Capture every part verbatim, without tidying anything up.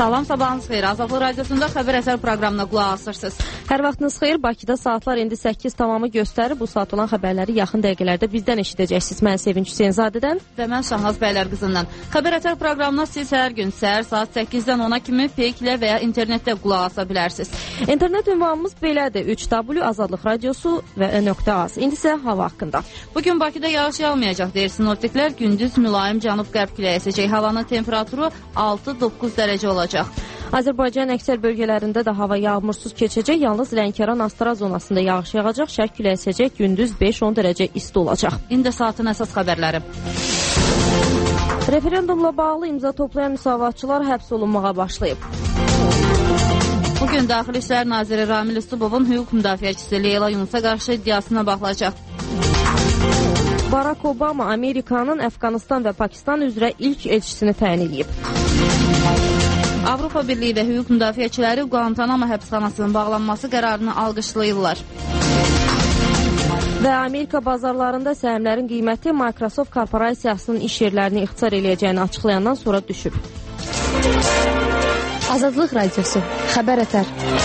Salam, sabahınız xeyir. Azadlıq Radiosunda xəbər əsər proqramına qulaq asırsınız. Hər vaxtınız xeyir. Bakıda saatlar indi səkkiz tamamı göstərir. Bu saat olan xəbərləri yaxın dəqiqələrdə bizdən eşidəcəksiniz. Mən Sevinç Hüseynzadədən və mən Şahnaz Bəylər qızından. Xəbər əsər proqramına siz hər gün səhər saat səkkizdən ona kimi Peyklə və ya internetdə qulaq asa bilərsiniz. İnternet ünvanımız belədir: üç w azadlıq radiosu və .az. İndi isə hava haqqında. Bugün Bakıda yağış yağmayacaq deyir sinoptiklər. Gündüz mülayim cənub-qərb küləyi əsəcək. Havanın temperaturu altı doqquz dərəcə olacaq. Azərbaycan əksər bölgələrində də hava yağmursuz keçəcək. Yalnız Lənkəran-Astara zonasında yağış yağacaq. Şərq küləyi əsəcək. Gündüz beş on dərəcə isti olacaq. İndi saatın əsas xəbərləri. Referendumla bağlı imza toplayan müsavatçılar həbs olunmağa başlayıb. Bugün Daxili İşlər Naziri Ramil Üstubovun hüquq müdafiəçisi Leyla Yunusa qarşı iddiasına baxılacaq. Barack Obama Amerikanın Əfqanistan və Pakistan üzrə ilk elçisini təyin edib. Avropa Birliyi və hüquq müdafiəçiləri Guantanamo həbsxanasının bağlanması qərarını alqışlayırlar. Və Amerika bazarlarında səhmlərin qiyməti Microsoft korporasiyasının iş yerlərini ixtisar eləyəcəyini açıqlayandan sonra düşüb. Azadlıq Radiosu, xəbər əsər.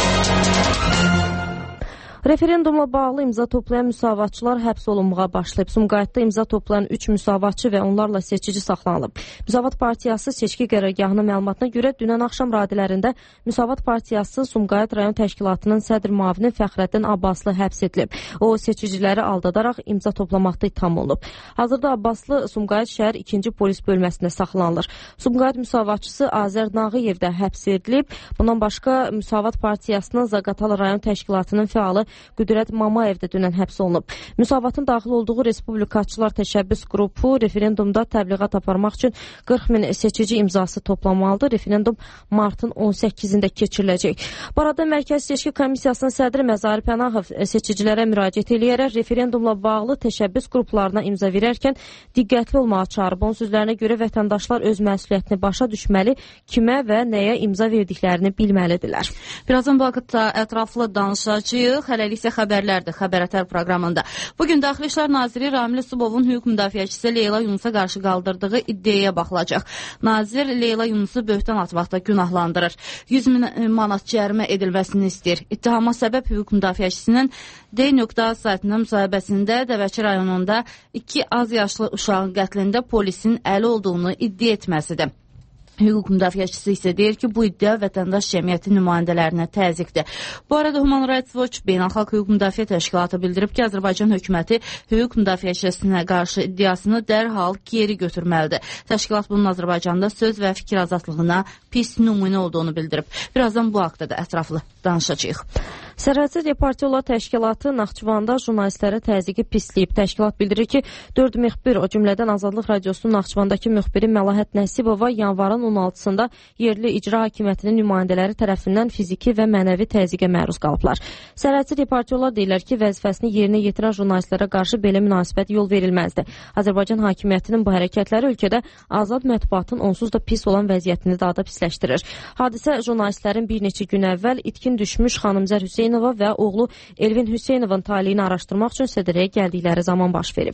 Referendumla bağlı imza toplayan müsavatçılar həbs olunmağa başlayıb. Sumqayıtda imza toplayan üç müsavatçı və onlarla seçici saxlanılıb. Müsavat Partiyası seçki qərargahının məlumatına görə dünən axşam radələrində Müsavat Partiyası Sumqayıt rayon təşkilatının sədr müavini Fəxrəddin Abbaslı həbs edilib. O seçiciləri aldadaraq imza toplamaqda ittiham olunub. Hazırda Abbaslı Sumqayıt şəhər ikinci polis bölməsində saxlanılır. Sumqayıt müsavatçısı Azər Nağıyev də həbs edilib. Bundan başqa Müsavat Partiyasının Zaqatala rayon təşkilatının fəalı Qüdrət Mamayev də dünən həbs olunub. Müsavatın daxil olduğu Respublikaçılar Təşəbbüs qrupu referendumda təbliğat aparmaq üçün qırx min seçici imzası toplamalıdır. Referendum martın on səkkizində keçiriləcək. Bu arada Mərkəzi Seçki Komissiyasının sədri Məzahir Pənahov seçicilərə müraciət eləyərək referendumla bağlı təşəbbüs qruplarına imza verərkən diqqətli olmağa çağırıb. Onun sözlərinə görə vətəndaşlar öz məsuliyyətini başa düşməli, kimə və nəyə imza verdiklərini bilməlidirlər. Birazdan bu haqda ətraflı danışacağıq. Hələlik isə xəbərlərdir xəbər ətər proqramında. Bugün Daxili İşlər Naziri Ramil Üstubovun hüquq müdafiəçisi Leyla Yunusa qarşı qaldırdığı iddiaya baxılacaq. Nazir Leyla Yunusu böhtan atmaqda günahlandırır. yüz min manat cərimə edilməsini istəyir. İttihama səbəb hüquq müdafiəçisinin D.az saytının müsahibəsində Dəvəçi rayonunda iki az yaşlı uşağın qətlində polisin əli olduğunu iddia etməsidir. Hüquq müdafiəçisi isə deyir ki, bu iddia vətəndaş cəmiyyəti nümayəndələrinə təzyiqdir. Bu arada Human Rights Watch Beynəlxalq Hüquq Müdafiə Təşkilatı bildirib ki, Azərbaycan hökuməti hüquq müdafiəçisinə qarşı iddiasını dərhal geri götürməlidir. Təşkilat bunun Azərbaycanda söz və fikir azadlığına pis nümunə olduğunu bildirib. Birazdan bu haqda da ətraflı danışacağıq. Sərhədsiz Reportyorlar Təşkilatı Naxçıvanda jurnalistlərə təzyiqi pisləyib. Təşkilat bildirir ki, dörd müxbir, o cümlədən Azadlıq Radiosunun Naxçıvandakı müxbiri Məlahət Nəsibova yanvarın on altısında yerli icra hakimiyyətinin nümayəndələri tərəfindən fiziki və mənəvi təzyiqə məruz qalıblar. Sərhədsiz Reportyorlar deyirlər ki, vəzifəsini yerinə yetirən jurnalistlərə qarşı belə münasibət yol verilməzdi. Azərbaycan hakimiyyətinin bu hərəkətləri ölkədə azad mətbuatın onsuz da pis olan vəziyyətini daha da pisləşdirir. Hadisə jurnalistlərin bir neçə gün əvvəl itkin düşmüş Xanımzər Hüseynova və oğlu Elvin Hüseynovun taliyini araşdırmaq üçün sədrəyə gəldikləri zaman baş verib.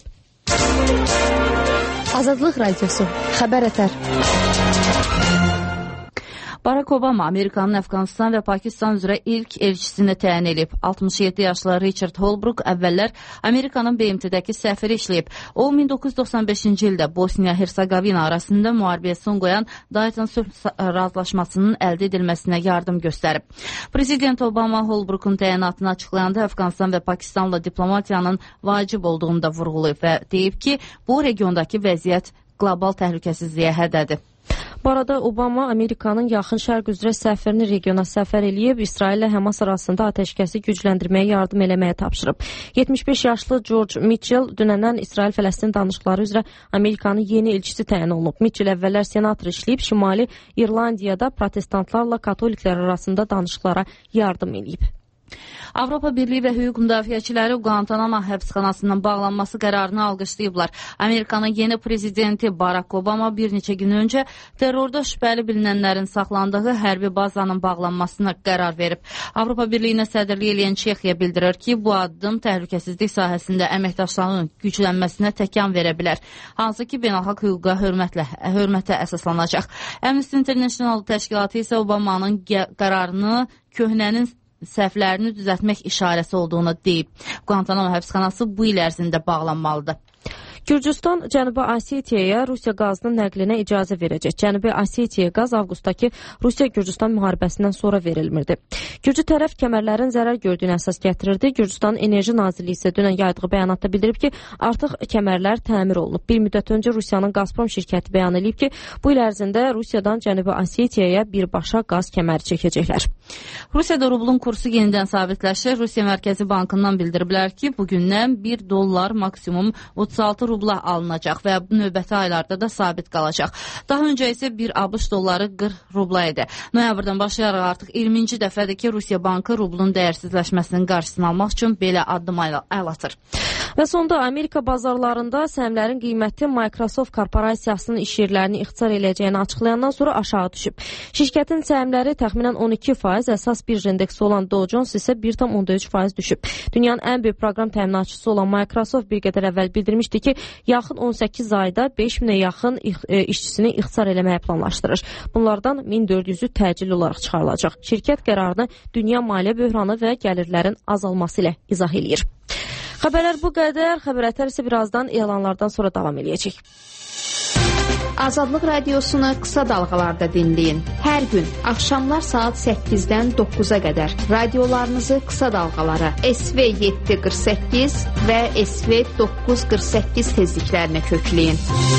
Azadlıq Radiosu, xəbər ətər. Barack Obama Amerikanın Əfqanistan və Pakistan üzrə ilk elçisini təyin edib. altmış yeddi yaşlı Richard Holbrooke əvvəllər Amerikanın B M T-dəki səfiri işləyib. O, min doqquz yüz doxsan beşinci ildə Bosniya-Hersegovina arasında müharibəyə son qoyan Dayton sülh razılaşmasının əldə edilməsinə yardım göstərib. Prezident Obama Holbrooke'un təyinatını açıqlayanda Əfqanistan və Pakistanla diplomatiyanın vacib olduğunu da vurğulayıb və deyib ki, bu regiondakı vəziyyət qlobal təhlükəsizliyə hədədir. Bu arada Obama Amerikanın yaxın şərq üzrə səfirini regiona səfər eləyib, İsrail ilə Həmas arasında atəşkəsi gücləndirməyə yardım eləməyə tapşırıb. yetmiş beş yaşlı George Mitchell dünəndən İsrail-Fələstin danışıqları üzrə Amerikanın yeni elçisi təyin olunub. Mitchell əvvəllər senator işləyib, Şimali İrlandiyada protestantlarla katoliklər arasında danışıqlara yardım eləyib. Avropa Birliyi və hüquq müdafiəçiləri Guantanamo həbsxanasının bağlanması qərarını alqışlayıblar. Amerikanın yeni prezidenti Barack Obama bir neçə gün öncə terrorda şübhəli bilinənlərin saxlandığı hərbi bazanın bağlanmasına qərar verib. Avropa Birliyinə sədrlik eləyən Çexiya bildirir ki, bu addım təhlükəsizlik sahəsində əməkdaşlığın güclənməsinə təkan verə bilər, hansı ki, beynəlxalq hüquqa hörmətlə, hörmətə əsaslanacaq. Amnesty International təşkilatı isə Obamanın qərarını köhnənin səhvlərini düzəltmək işarəsi olduğunu deyib. Guantanamo həbsxanası bu il ərzində bağlanmalıdır. Gürcüstan Cənubi Osetiyaya Rusiya qazının nəqlinə icazə verəcək. Cənubi Osetiya qaz avqustdakı Rusiya-Gürcüstan müharibəsindən sonra verilmirdi. Gürcü tərəf kəmərlərin zərər gördüyünü əsas gətirirdi. Gürcüstanın Enerji Nazirliyi isə dünən yaydığı bəyanatda bildirib ki, artıq kəmərlər təmir olunub. Bir müddət öncə Rusiyanın Gazprom şirkəti bəyan edib ki, bu il ərzində Rusiyadan Cənubi Osetiyaya birbaşa qaz kəməri çəkəcəklər. Rusiyada rublun kursu yenidən sabitləşir. Rusiya Mərkəzi Bankından bildiriblər ki, bugündən bir dollar maksimum otuz altı rubla alınacaq və növbəti aylarda da sabit qalacaq. Daha öncə isə bir ABŞ dolları qırx rubla idi. Noyabrdan başlayaraq artıq iyirminci dəfədir ki, Rusiya Bankı rublun dəyərsizləşməsinin qarşısını almaq üçün belə addım əl atır. Və sonda Amerika bazarlarında səhmlərin qiyməti Microsoft korporasiyasının iş yerlərini ixtisar eləyəcəyini açıqlayandan sonra aşağı düşüb. Şirkətin səhmləri təxminən on iki faiz, əsas birja indeksi olan Dow Jones isə bir tam onda üç faiz düşüb. Dünyanın ən böyük proqram təminatçısı olan Microsoft bir qədər əvvəl bildirmişdi ki, yaxın on səkkiz ayda beş minə yaxın işçisini ixtisar eləməyə planlaşdırır. Bunlardan min dörd yüzü təcili olaraq çıxarılacaq. Şirkət qərarını dünya maliyyə böhranı və gəlirlərin azalması ilə izah eləyir. Xəbərlər bu qədər. Xəbərətər isə birazdan elanlardan sonra davam eləyəcək. Azadlıq radiosunu qısa dalğalarda dinləyin. Hər gün axşamlar saat səkkizdən doqquza qədər radiolarınızı qısa dalğalara S V yeddi qırx səkkiz və S V doqquz qırx səkkiz tezliklərinə kökləyin.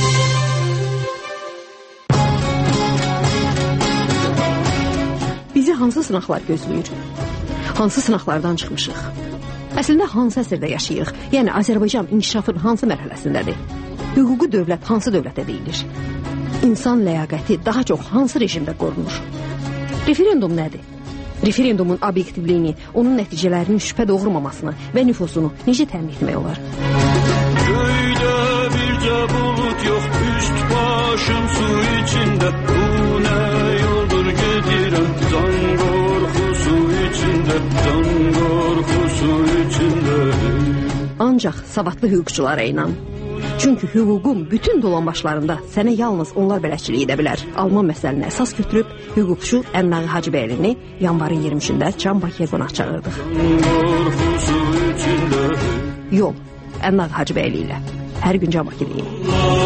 Bizi hansı sınaqlar gözləyir? Hansı sınaqlardan çıxmışıq? Əslində hansı əsrdə yaşayırıq? Yəni Azərbaycan inkişafın hansı mərhələsindədir? Hüquqi dövlət hansı dövlətə deyilir? İnsan ləyaqəti daha çox hansı rejimdə qorunur? Referendum nədir? Referendumun obyektivliyini, onun nəticələrinin şübhə doğurmamasını və nüfusunu necə təmin etmək olar? Göydə bircə bulut yox, üst başım su içində. Bu nə yoldur gedirəm, can qorxusu içində, can qorxusu içində. Ancaq savadlı hüquqçulara inan. Çünki hüququn bütün dolanbaşlarında sənə yalnız onlar bələdçilik edə bilər. Alman məsələni əsas götürüb, hüquqçu Ənnağı Hacıbəylini yanvarın iyirmi üçündə Can Bakıya qonaq çağırdıq. Yol Ənnağı Hacıbəyli ilə. Hər gün Can Bakı deyil.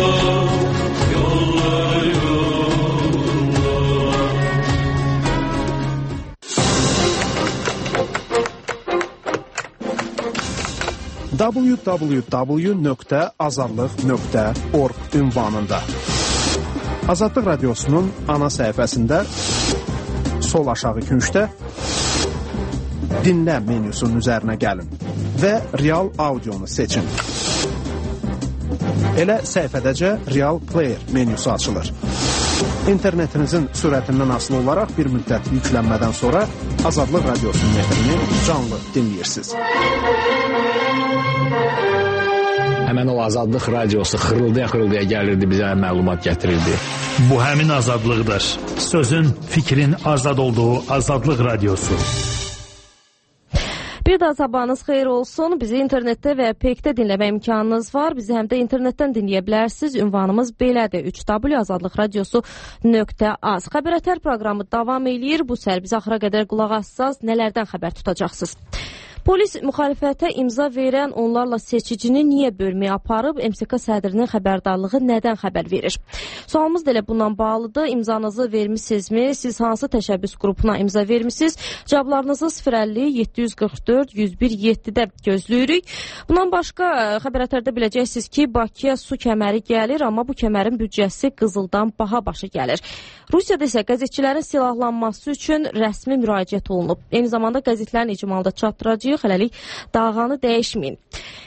w w w nöqtə azadlıq nöqtə org ünvanında. Azadlıq Radiosunun ana səhifəsində sol aşağı küncdə dinlə menyusunun üzərinə gəlin və real audionu seçin. Elə səhifədəcə Real Player menyusu açılır. İnternetinizin sürətindən asılı olaraq bir müddət yüklənmədən sonra Azadlıq Radiosunun efrini canlı dinləyirsiniz. Həmən o Azadlıq Radiosu xırıldaya-xırıldaya gəlirdi, bizə məlumat gətirirdi. Bu həmin azadlıqdır. Sözün, fikrin azad olduğu Azadlıq Radiosu. Bir daha sabahınız xeyir olsun. Bizi internetdə və P-də dinləmə imkanınız var. Bizi həm də internetdən dinləyə bilərsiniz. Ünvanımız belədir. üç w azadlıq radiosu nöqtə az. Xəbərətər proqramı davam eləyir. Bu səhər bizi axıra qədər qulaq assaz, nələrdən xəbər tutacaqsınız? Polis müxalifətə imza verən onlarla seçicini niyə bölməyə aparıb? M S K sədrinin xəbərdarlığı nədən xəbər verir? Sualımız da elə bundan bağlıdır. İmzanızı vermisinizmi? Siz hansı təşəbbüs qrupuna imza vermisiniz? Cavablarınızı sıfır əlli yeddi yüz qırx dörd yüz bir yeddidə gözləyirik. Bundan başqa xəbərətərdə biləcəksiniz ki, Bakıya su kəməri gəlir, amma bu kəmərin büdcəsi qızıldan baha başı gəlir. Rusiyada isə qəzetçilərin silahlanması üçün rəsmi müraciət olunub. Eyni zamanda qəzetlərin icmalda çatdıracaq. Hələlik dağanı dəyişməyin.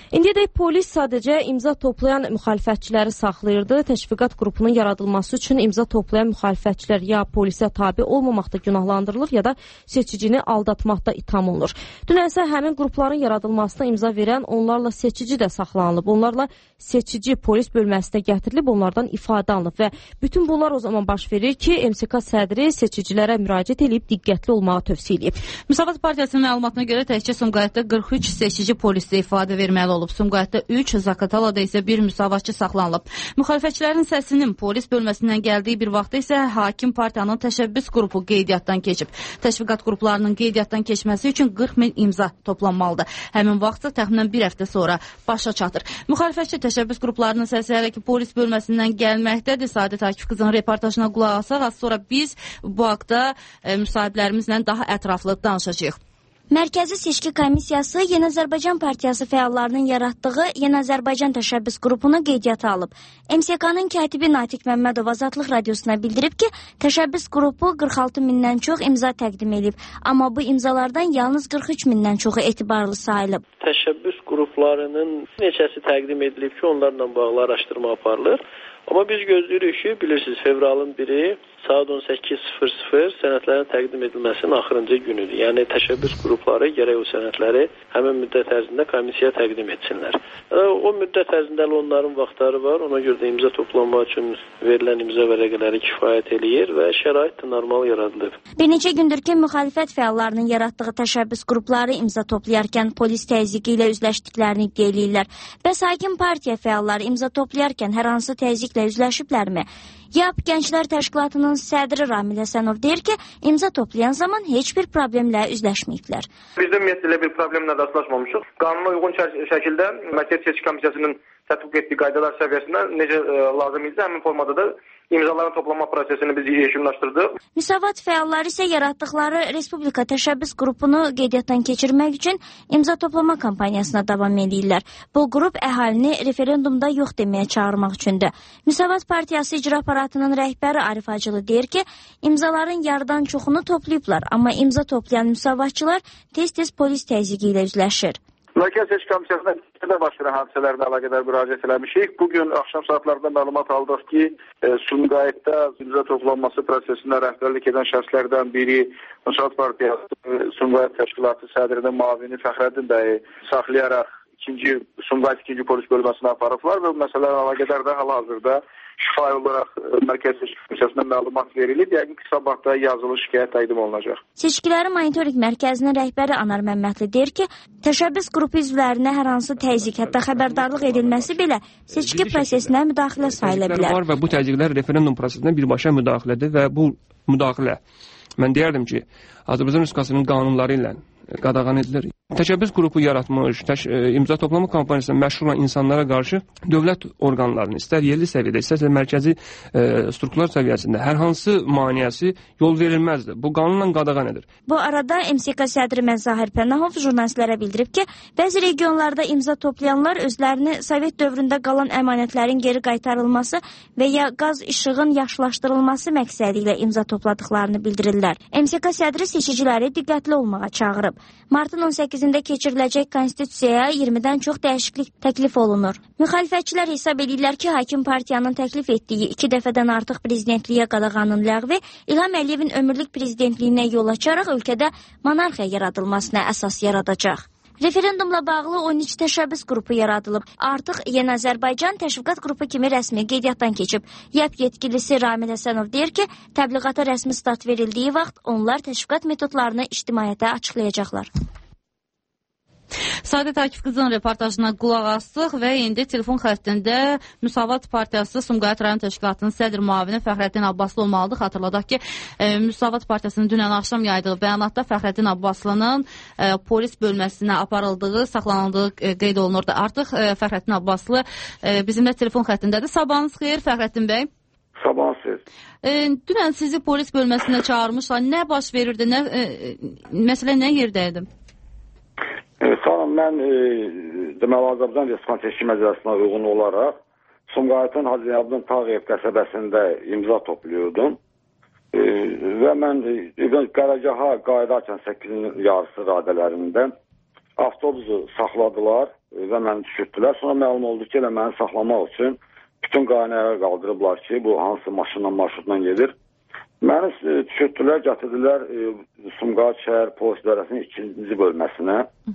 İndiyədək polis sadəcə imza toplayan müxalifətçiləri saxlayırdı. Təşviqat qrupunun yaradılması üçün imza toplayan müxalifətçilər ya polisə tabe olmamaqda günahlandırılır, ya da seçicini aldatmaqda itham olunur. Dünən isə həmin qrupların yaradılmasına imza verən onlarla seçici də saxlanılıb. Onlarla seçici polis bölməsinə gətirilib, onlardan ifadə alınıb və bütün bunlar o zaman baş verir ki, M S K sədri seçicilərə müraciət edib diqqətli olmağı tövsiyə edib. Müsavat Partiyasının məlumatına görə təkcə Sumqayıtda qırx üç seçici polisdə ifadə verməli olub. Sumqayıtda üç, Zaqatalada isə bir müsavatçı saxlanılıb. Müxalifətçilərin səsinin polis bölməsindən gəldiyi bir vaxtda isə hakim partiyanın təşəbbüs qrupu qeydiyyatdan keçib. Təşviqat qruplarının qeydiyyatdan keçməsi üçün qırx min imza toplanmalıdır. Həmin vaxtda təxminən bir həftə sonra başa çatır. Müxalifətçi təşəbbüs qruplarının səsi hələ ki polis bölməsindən gəlməkdədir. Səadət Akif qızının reportajına qulaq asaq, az sonra biz bu haqda e, müsahiblərimizlə daha ətraflı danışacağıq. Mərkəzi Seçki Komissiyası Yeni Azərbaycan Partiyası fəallarının yaratdığı Yeni Azərbaycan təşəbbüs qrupunu qeydiyyata alıb. M S K-nın katibi Natiq Məmmədov Azadlıq Radiosuna bildirib ki, təşəbbüs qrupu qırx altı mindən çox imza təqdim edib. Amma bu imzalardan yalnız qırx üç mindən çoxu etibarlı sayılıb. Təşəbbüs qruplarının neçəsi təqdim edilib ki, onlarla bağlı araşdırma aparılır. Amma biz gözləyirik ki, bilirsiniz, fevralın biri saat on səkkiz sıfır sıfır sənədlərin təqdim edilməsinin axırıncı günüdür. Yəni təşəbbüs qrupları gərək o sənədləri həmin müddət ərzində komissiyaya təqdim etsinlər. O müddət ərzində onların vaxtları var, ona görə də imza toplanmaq üçün verilən imza vərəqələri kifayət eləyir və şərait də normal yaradılır. Bir neçə gündür ki, müxalifət fəallarının yaratdığı təşəbbüs qrupları imza toplayarkən polis təzyiqi ilə üzləşdiklərini iddia eləyirlər. Bəs hakim partiya fəalları imza toplayarkən hər hansı təzyiqlə üzləşiblərmi? Y A P Gənclər Təşkilatının sədri Ramil Həsənov deyir ki, imza toplayan zaman heç bir problemlə üzləşməyiblər. Biz də ümumiyyətlə bir problemlə rastlaşmamışıq. Qanuna uyğun şəkildə Mərkəzi Seçki Komissiyasının tətbiq etdiyi qaydalar səviyyəsində necə e, lazım idi, həmin formada da imzaların toplama prosesini biz yekunlaşdırdıq. Müsavat fəalları isə yaratdıqları Respublika təşəbbüs qrupunu qeydiyyatdan keçirmək üçün imza toplama kampaniyasına davam edirlər. Bu qrup əhalini referendumda yox deməyə çağırmaq üçündür. Müsavat Partiyası icra aparatının rəhbəri Arif Acılı deyir ki, imzaların yarıdan çoxunu toplayıblar, amma imza toplayan müsavatçılar tez-tez polis təzyiqi ilə üzləşir. Mərkəzi Seçki Komissiyasına baş verən hadisələrlə əlaqədar müraciət eləmişik. Bugün axşam saatlarında məlumat aldıq ki, e, Sumqayıtda imza toplanması prosesində rəhbərlik edən şəxslərdən biri Müsavat Partiyası Sumqayıt Təşkilatı sədrinin müavini Fəxrəddin bəyi saxlayaraq ikinci Sumqayıt ikinci polis bölməsinə aparıblar və bu məsələlərlə əlaqədar da hal-hazırda şifahi olaraq Mərkəzi Seçki Komissiyasına məlumat verilib. Yəqin ki, sabahda yazılı şikayət təqdim olunacaq. Seçkilərin monitorinq mərkəzinin rəhbəri Anar Məmmədli deyir ki, təşəbbüs qrupu üzvlərinə hər hansı təzyiq, hətta xəbərdarlıq edilməsi belə seçki prosesinə müdaxilə sayıla bilər. Var və bu təzyiqlər referendum prosesinə birbaşa müdaxilədir və bu müdaxilə, mən deyərdim ki, Azərbaycan Respublikasının qanunları ilə qadağan edilir. Təşəbbüs qrupu yaratmış, təş imza toplama kampaniyasına məşğul olan insanlara qarşı dövlət orqanlarının istər yerli səviyyədə, istərsə mərkəzi e, strukturlar səviyyəsində hər hansı maneəsi yol verilməzdir. Bu qanunla qadağan edir. Bu arada M S K sədri Məzahir Pənahov jurnalistlərə bildirib ki, bəzi regionlarda imza toplayanlar özlərini Sovet dövründə qalan əmanətlərin geri qaytarılması və ya qaz işığın yaxşılaşdırılması məqsədi ilə imza topladıqlarını bildirirlər. M S K sədri seçiciləri diqqətli olmağa çağırıb. Martın on səkkizində keçiriləcək konstitusiyaya iyirmidən çox dəyişiklik təklif olunur. Müxalifətçilər hesab edirlər ki, hakim partiyanın təklif etdiyi iki dəfədən artıq prezidentliyə qadağanın ləğvi İlham Əliyevin ömürlük prezidentliyinə yol açaraq ölkədə monarxiya yaradılmasına əsas yaradacaq. Referendumla bağlı on üç təşəbbüs qrupu yaradılıb. Artıq Yeni Azərbaycan təşviqat qrupu kimi rəsmi qeydiyyatdan keçib. Y A P yetkilisi Ramil Həsənov deyir ki, təbliğata rəsmi start verildiyi vaxt onlar təşviqat metodlarını ictimaiyyətə açıqlayacaqlar. Səadət Akif qızının reportajına qulaq asdıq və indi telefon xəttində Müsavat Partiyası Sumqayıt rayon təşkilatının sədr müavini Fəxrəddin Abbaslı olmalıdır. Xatırladaq ki, e, Müsavat Partiyasının dünən axşam yaydığı bəyanatda Fəxrəddin Abbaslı'nın e, polis bölməsinə aparıldığı, saxlanıldığı e, qeyd olunurdu. Artıq e, Fəxrəddin Abbaslı e, bizimlə telefon xəttindədir. Sabahınız xeyir Fəxrəddin bəy. Sabahınız xeyir. E, dünən sizi polis bölməsinə çağırmışlar. Nə baş verirdi? Nə, e, məsələ nə yerdəydi? E, sağ olun, mən e, deməli Azərbaycan Respublikası Seçki Məcəlləsinə uyğun olaraq Sumqayıtın Hacı Zeynalabdin Tağıyev qəsəbəsində imza topluyordum. E, və mən e, qərargaha qayıdarkən səkkizin yarısı radələrində avtobusu saxladılar. və məni düşürtdülər. Sonra məlum oldu ki, elə məni saxlamaq üçün bütün qaynaya qaldırıblar ki, bu hansı maşınla, marşrutla gedir. Məni düşürtdülər, gətirdilər e, Sumqayıt şəhər polis idarəsinin ikinci bölməsinə.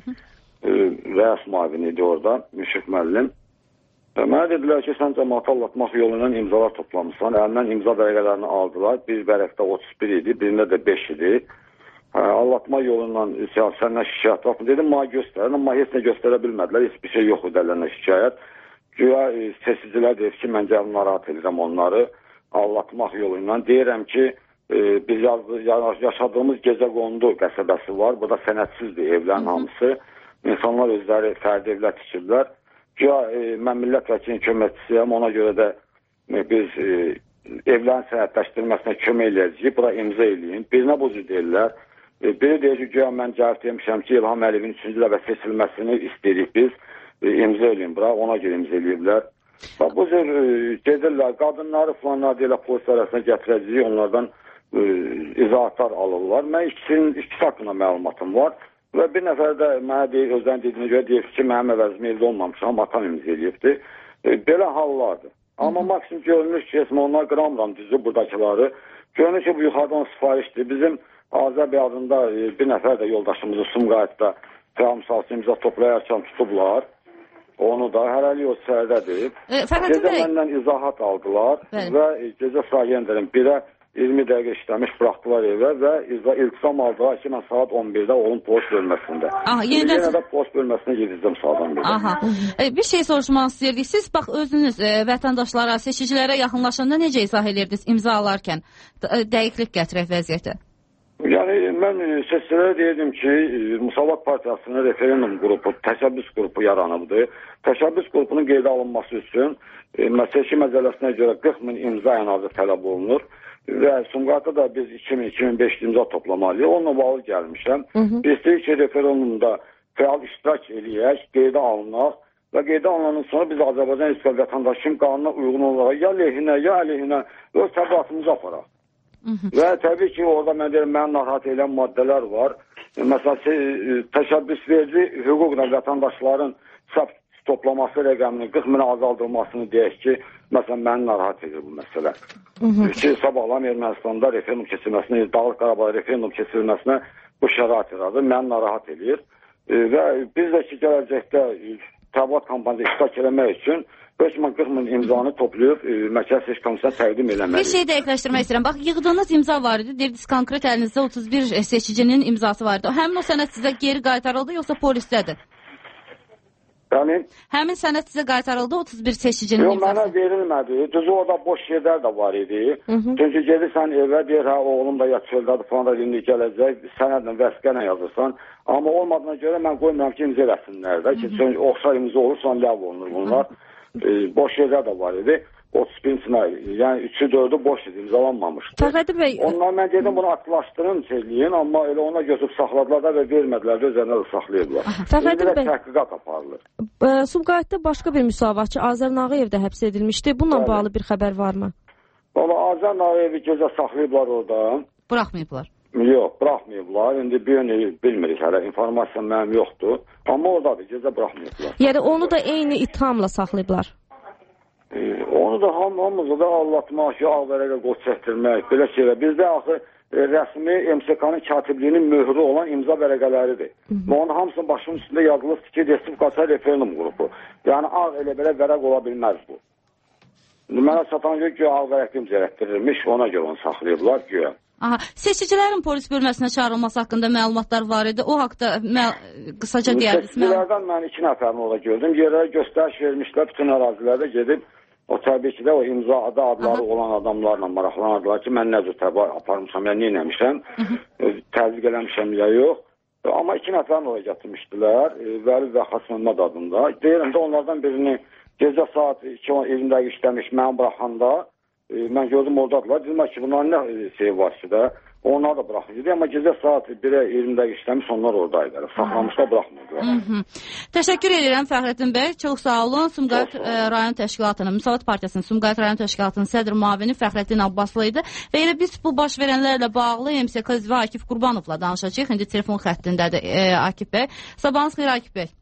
E, rəis müavini idi orada, Müşfiq müəllim. E, mənə dedilər ki, sən cəmaatı aldatmaq yolu ilə imzalar toplamışsan. Əlindən imza vərəqələrini aldılar. Bir vərəqdə otuz bir idi, birində də beş idi. Allatma yolundan səndən şikayət var. Dedim, mənə göstərin, amma heç nə göstərə bilmədilər. Heç bir şey yox idi əllərinə şikayət. Güya e, sessizcilər deyir ki, mən gəlib narahat edirəm onları allatmaq yolu ilə. Deyirəm ki, e, biz yaşadığımız Gecəqondu qəsəbəsi var. Bu da sənədsizdir evlərin hamısı. İnsanlar özləri fərdi evlər tikirlər. Güya e, mən millət vəkilinin köməkçisiyəm. Ona görə də e, biz e, evlərin sənədləşdirilməsinə kömək eləyəcəyik. Bura imza eləyin. Birinə bu cür deyirlər. Biri deyir ki, güya mən gəlib demişəm ki, İlham Əliyevin üçüncü dəfə seçilməsini istəyirik biz, e, imza eləyin bura, ona görə imza eləyiblər. Bu cür e, gedirlər, qadınları falanlar deyirlər, polis arasına gətirəcəyik, onlardan e, izahatlar alırlar. Mən ikisinin, ikisi haqqında məlumatım var və bir nəfər də mənə deyir, özdən dediyinə görə deyir ki, mənim əvəzim evdə olmamışam, atam imza eləyibdir. E, belə hallardır. Amma maksimum görünür ki, onlar qram-qram düzdür buradakiları. Görünür ki, bu yuxarıdan sifarişdir. Bizim Azərbaycan adında bir nəfər də yoldaşımızı Sumqayıtda fəal misalçı imza toplayarkən tutublar. Onu da hələlik o səhədədir. E, gecə məndən izahat aldılar Bəli. Və gecə saat yendirim birə iyirmi dəqiqə işləmiş buraxdılar evə və iltisam aldılar ki, mən saat on birdə olum polis bölməsində. Aha, yenidən... Yenə də polis bölməsinə gedəcəm saat on birdə. Aha. E, bir şey soruşmaq istəyirdik. Siz bax özünüz e, vətəndaşlara, seçicilərə yaxınlaşanda necə izah edirdiniz imza alarkən? Dəqiqlik gətirək vəziyyətə. Yəni, mən seçicilərə deyirdim ki, Müsavat Partiyasının referendum qrupu, təşəbbüs qrupu yaranıbdır. Təşəbbüs qrupunun qeydə alınması üçün e, seçki məcəlləsinə görə qırx min imza ən azı tələb olunur və Sumqayıtda da biz iki min iki min beş imza toplamalıyıq. Onunla bağlı gəlmişəm. Hı -hı. Biz deyik ki, referendumda fəal iştirak eləyək, qeydə alınaq və qeydə alınandan sonra biz Azərbaycan Respublikası vətəndaşının qanuna uyğun olaraq ya lehinə, ya əleyhinə öz təbliğatımızı aparaq. Hı -hı. Və təbii ki, orada mən deyirəm, mənə narahat edən maddələr var. Məsələn, təşəbbüs verici hüquqla vətəndaşların səhv toplaması rəqəminin qırx minə azaldılmasını deyək ki, məsələn, məni narahat edir bu məsələ. Hı -hı. Ki, sabahlam Ermənistanda referendum keçirilməsinə, Dağlıq Qarabağ referendum keçirilməsinə bu şərait yaradır, məni narahat edir. E, və biz də ki, gələcəkdə təbliğat kampaniyasında iştirak eləmək üçün beş min qırx min imzanı toplayıb e, Mərkəzi Seçki Komissiyasına təqdim eləməliyik. Bir şey dəqiqləşdirmək istəyirəm. Bax, yığdığınız imza var idi. Deyirdiniz, konkret əlinizdə otuz bir seçicinin imzası var idi. Həmin o sənəd sizə geri qaytarıldı, yoxsa polisdədir? Yəni? Həmin sənəd sizə qaytarıldı, otuz bir seçicinin Yox, imzası? Yox, mənə verilmədi. Düzü orada boş yerlər də var idi. Hı -hı. Çünki gedirsən evə, deyir, hə, oğlum da ya çöldədir falan da indi gələcək, sənədlə, vəsiqənə yazırsan. Amma olmadığına görə mən qoymuram ki, imza eləsinlər də. Ki, çünki oxşar imza olursa, ləv olunur bunlar. E, boş yerlər də var idi. otuz birinci ay, yəni üçü dördü boş idi, imzalanmamışdı. Fəxrəddin bəy... Onlar mən dedim, bunu aklaşdırın, şeyləyin, amma elə ona götürüb saxladılar da və vermədilər də, üzərində də saxlayırlar. Fəxrəddin bəy... təhqiqat aparılır. E, Sumqayıtda başqa bir müsavatçı Azər Nağıyev də həbs edilmişdi. Bununla Bəli. bağlı bir xəbər varmı? Valla Azər Nağıyevi gecə saxlayıblar orada. Buraxmayıblar? Yox, buraxmayıblar. İndi bir yönü bilmirik hələ, informasiya mənim yoxdur. Amma oradadır, gecə buraxmayıblar. Yəni onu da eyni ithamla saxlayıblar? Ee, onu da ham hamımızı da allatmaq, ki, ağ vərəqə qod çəkdirmək, belə şeylər. Bizdə axı e, rəsmi M S K-nın katibliyinin möhrü olan imza vərəqələridir. Və onun hamısının başının üstündə yazılır ki, Respublikası referendum qrupu. Yəni ağ elə belə vərəq ola bilməz bu. Mənə satan göy ki, ağ vərəq imza etdirilmiş, ona görə onu saxlayıblar güya. Aha, seçicilərin polis bölməsinə çağırılması haqqında məlumatlar var idi. O haqda məl qısaca deyərdiniz. Seçicilərdən mən iki nəfərini orada gördüm. Yerlərə göstəriş vermişlər, bütün ərazilərdə gedib. O təbii ki də o imza adı adları Aha. olan adamlarla maraqlanardılar ki, mən nə cür təbii aparmışam, ya nə eləmişəm, təzyiq eləmişəm ya yox. Amma iki nəfərini oraya gətirmişdilər, Vəli və Xasməmməd adında. Deyirəm də onlardan birini gecə saat iki iyirmi dəqiqə işləmiş mən buraxanda, e, mən gördüm oradadılar. Dedim ki, bunların nə şey var ki də, onlar da buraxmışdı. Amma gecə saat birə iyirmi dəqiqə işləmiş, onlar oradaydılar. Saxlamışlar, buraxmırdılar. Təşəkkür edirəm Fəxrəddin bəy. Çox sağ olun. Sumqayıt e, rayon təşkilatının, Müsavat Partiyasının Sumqayıt rayon təşkilatının sədr müavini Fəxrəddin Abbaslı idi. Və elə biz bu baş verənlərlə bağlı M S K üzvü Akif Qurbanovla danışacağıq. İndi telefon xəttindədir e, Akif bəy. Sabahınız xeyir Akif bəy.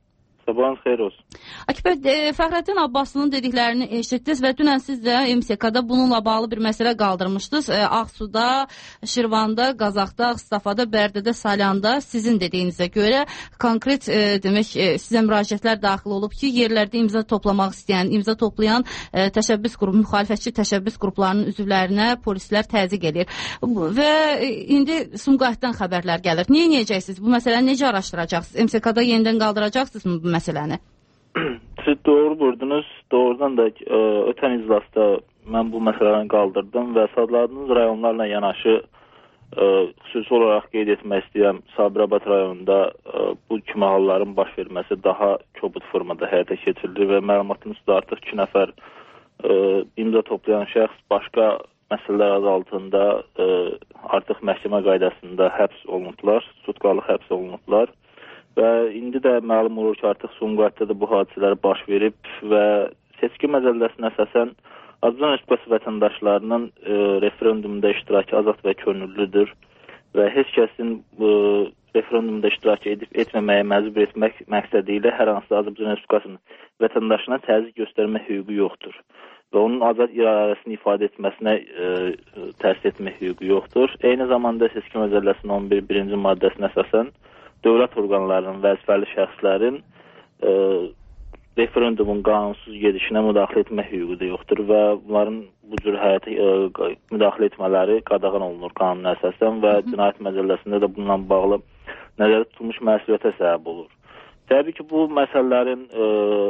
Sabahınız xeyir olsun. Akif bəy, Fəxrəddin Abbasının dediklərini eşitdiniz və dünən siz də M S K-da bununla bağlı bir məsələ qaldırmışdınız. Ağsuda, Şirvanda, Qazaxda, Ağstafada, Bərdədə, Salyanda sizin dediyinizə görə konkret e, demək e, sizə müraciətlər daxil olub ki, yerlərdə imza toplamaq istəyən, imza toplayan e, təşəbbüs qrupu, müxalifətçi təşəbbüs qruplarının üzvlərinə polislər təzyiq edir. Və e, indi Sumqayıtdan xəbərlər gəlir. Niyə neyəcəksiniz? Bu məsələni necə araşdıracaqsınız? M S K-da yenidən qaldıracaqsınız bu məsələni? Siz doğru burdunuz. Doğrudan da e, ötən iclasda mən bu məsələni qaldırdım və sadladığınız rayonlarla yanaşı e, xüsusi olaraq qeyd etmək istəyirəm. Sabirabad rayonunda e, bu kimi halların baş verməsi daha kobud formada həyata keçirilir və məlumatınız da artıq iki nəfər e, imza toplayan şəxs başqa məsələlər adı altında e, artıq məhkəmə qaydasında həbs olunublar, tutqalıq həbs olunublar. Və indi də məlum olur ki, artıq Sumqayıtda da bu hadisələr baş verib və seçki məcəlləsinə əsasən Azərbaycan Respublikası vətəndaşlarının e, referendumda iştirakı azad və könüllüdür və heç kəsin e, referendumda iştirak edib etməməyə məcbur etmək məqsədi ilə hər hansı Azərbaycan Respublikasının vətəndaşına təzyiq göstərmə hüququ yoxdur və onun azad iradəsini ifadə etməsinə e, təsir etmə hüququ yoxdur. Eyni zamanda seçki məcəlləsinin on bir birinci maddəsinə əsasən dövlət orqanlarının, vəzifəli şəxslərin e, referendumun qanunsuz gedişinə müdaxilə etmə hüququ da yoxdur və bunların bu cür həyata e, müdaxilə etmələri qadağan olunur qanuna əsasən və cinayət məcəlləsində də bununla bağlı nəzərdə tutulmuş məsuliyyətə səbəb olur. Təbii ki, bu məsələlərin e,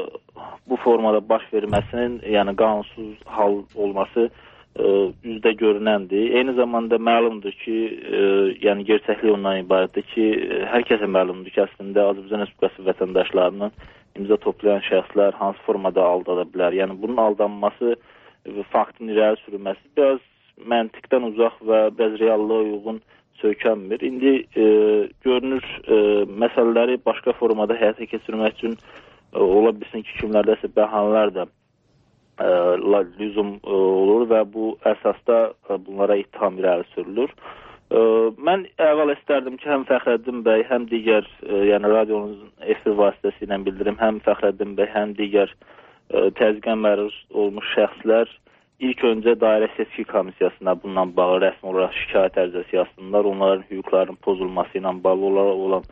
bu formada baş verməsinin, yəni qanunsuz hal olması üzdə görünəndir. Eyni zamanda məlumdur ki, e, yəni gerçəklik ondan ibarətdir ki, hər kəsə məlumdur ki, əslində Azərbaycan Respublikası vətəndaşlarının imza toplayan şəxslər hansı formada aldada bilər. Yəni bunun aldanması və faktın irəli sürülməsi biraz məntiqdən uzaq və biraz reallığa uyğun söykənmir. İndi e, görünür e, məsələləri başqa formada həyata keçirmək üçün e, ola bilsin ki, kimlərdəsə bəhanələr də lüzum olur və bu əsasda bunlara ittiham irəli sürülür. Mən əvvəl istərdim ki, həm Fəxrəddin bəy, həm digər, yəni radionun efir vasitəsilə bildirim, həm Fəxrəddin bəy, həm digər təzyiqə məruz olmuş şəxslər ilk öncə Dairə Seçki Komissiyasına bununla bağlı rəsmi olaraq şikayət ərizəsi yazsınlar. Onların hüquqlarının pozulması ilə bağlı olaraq olan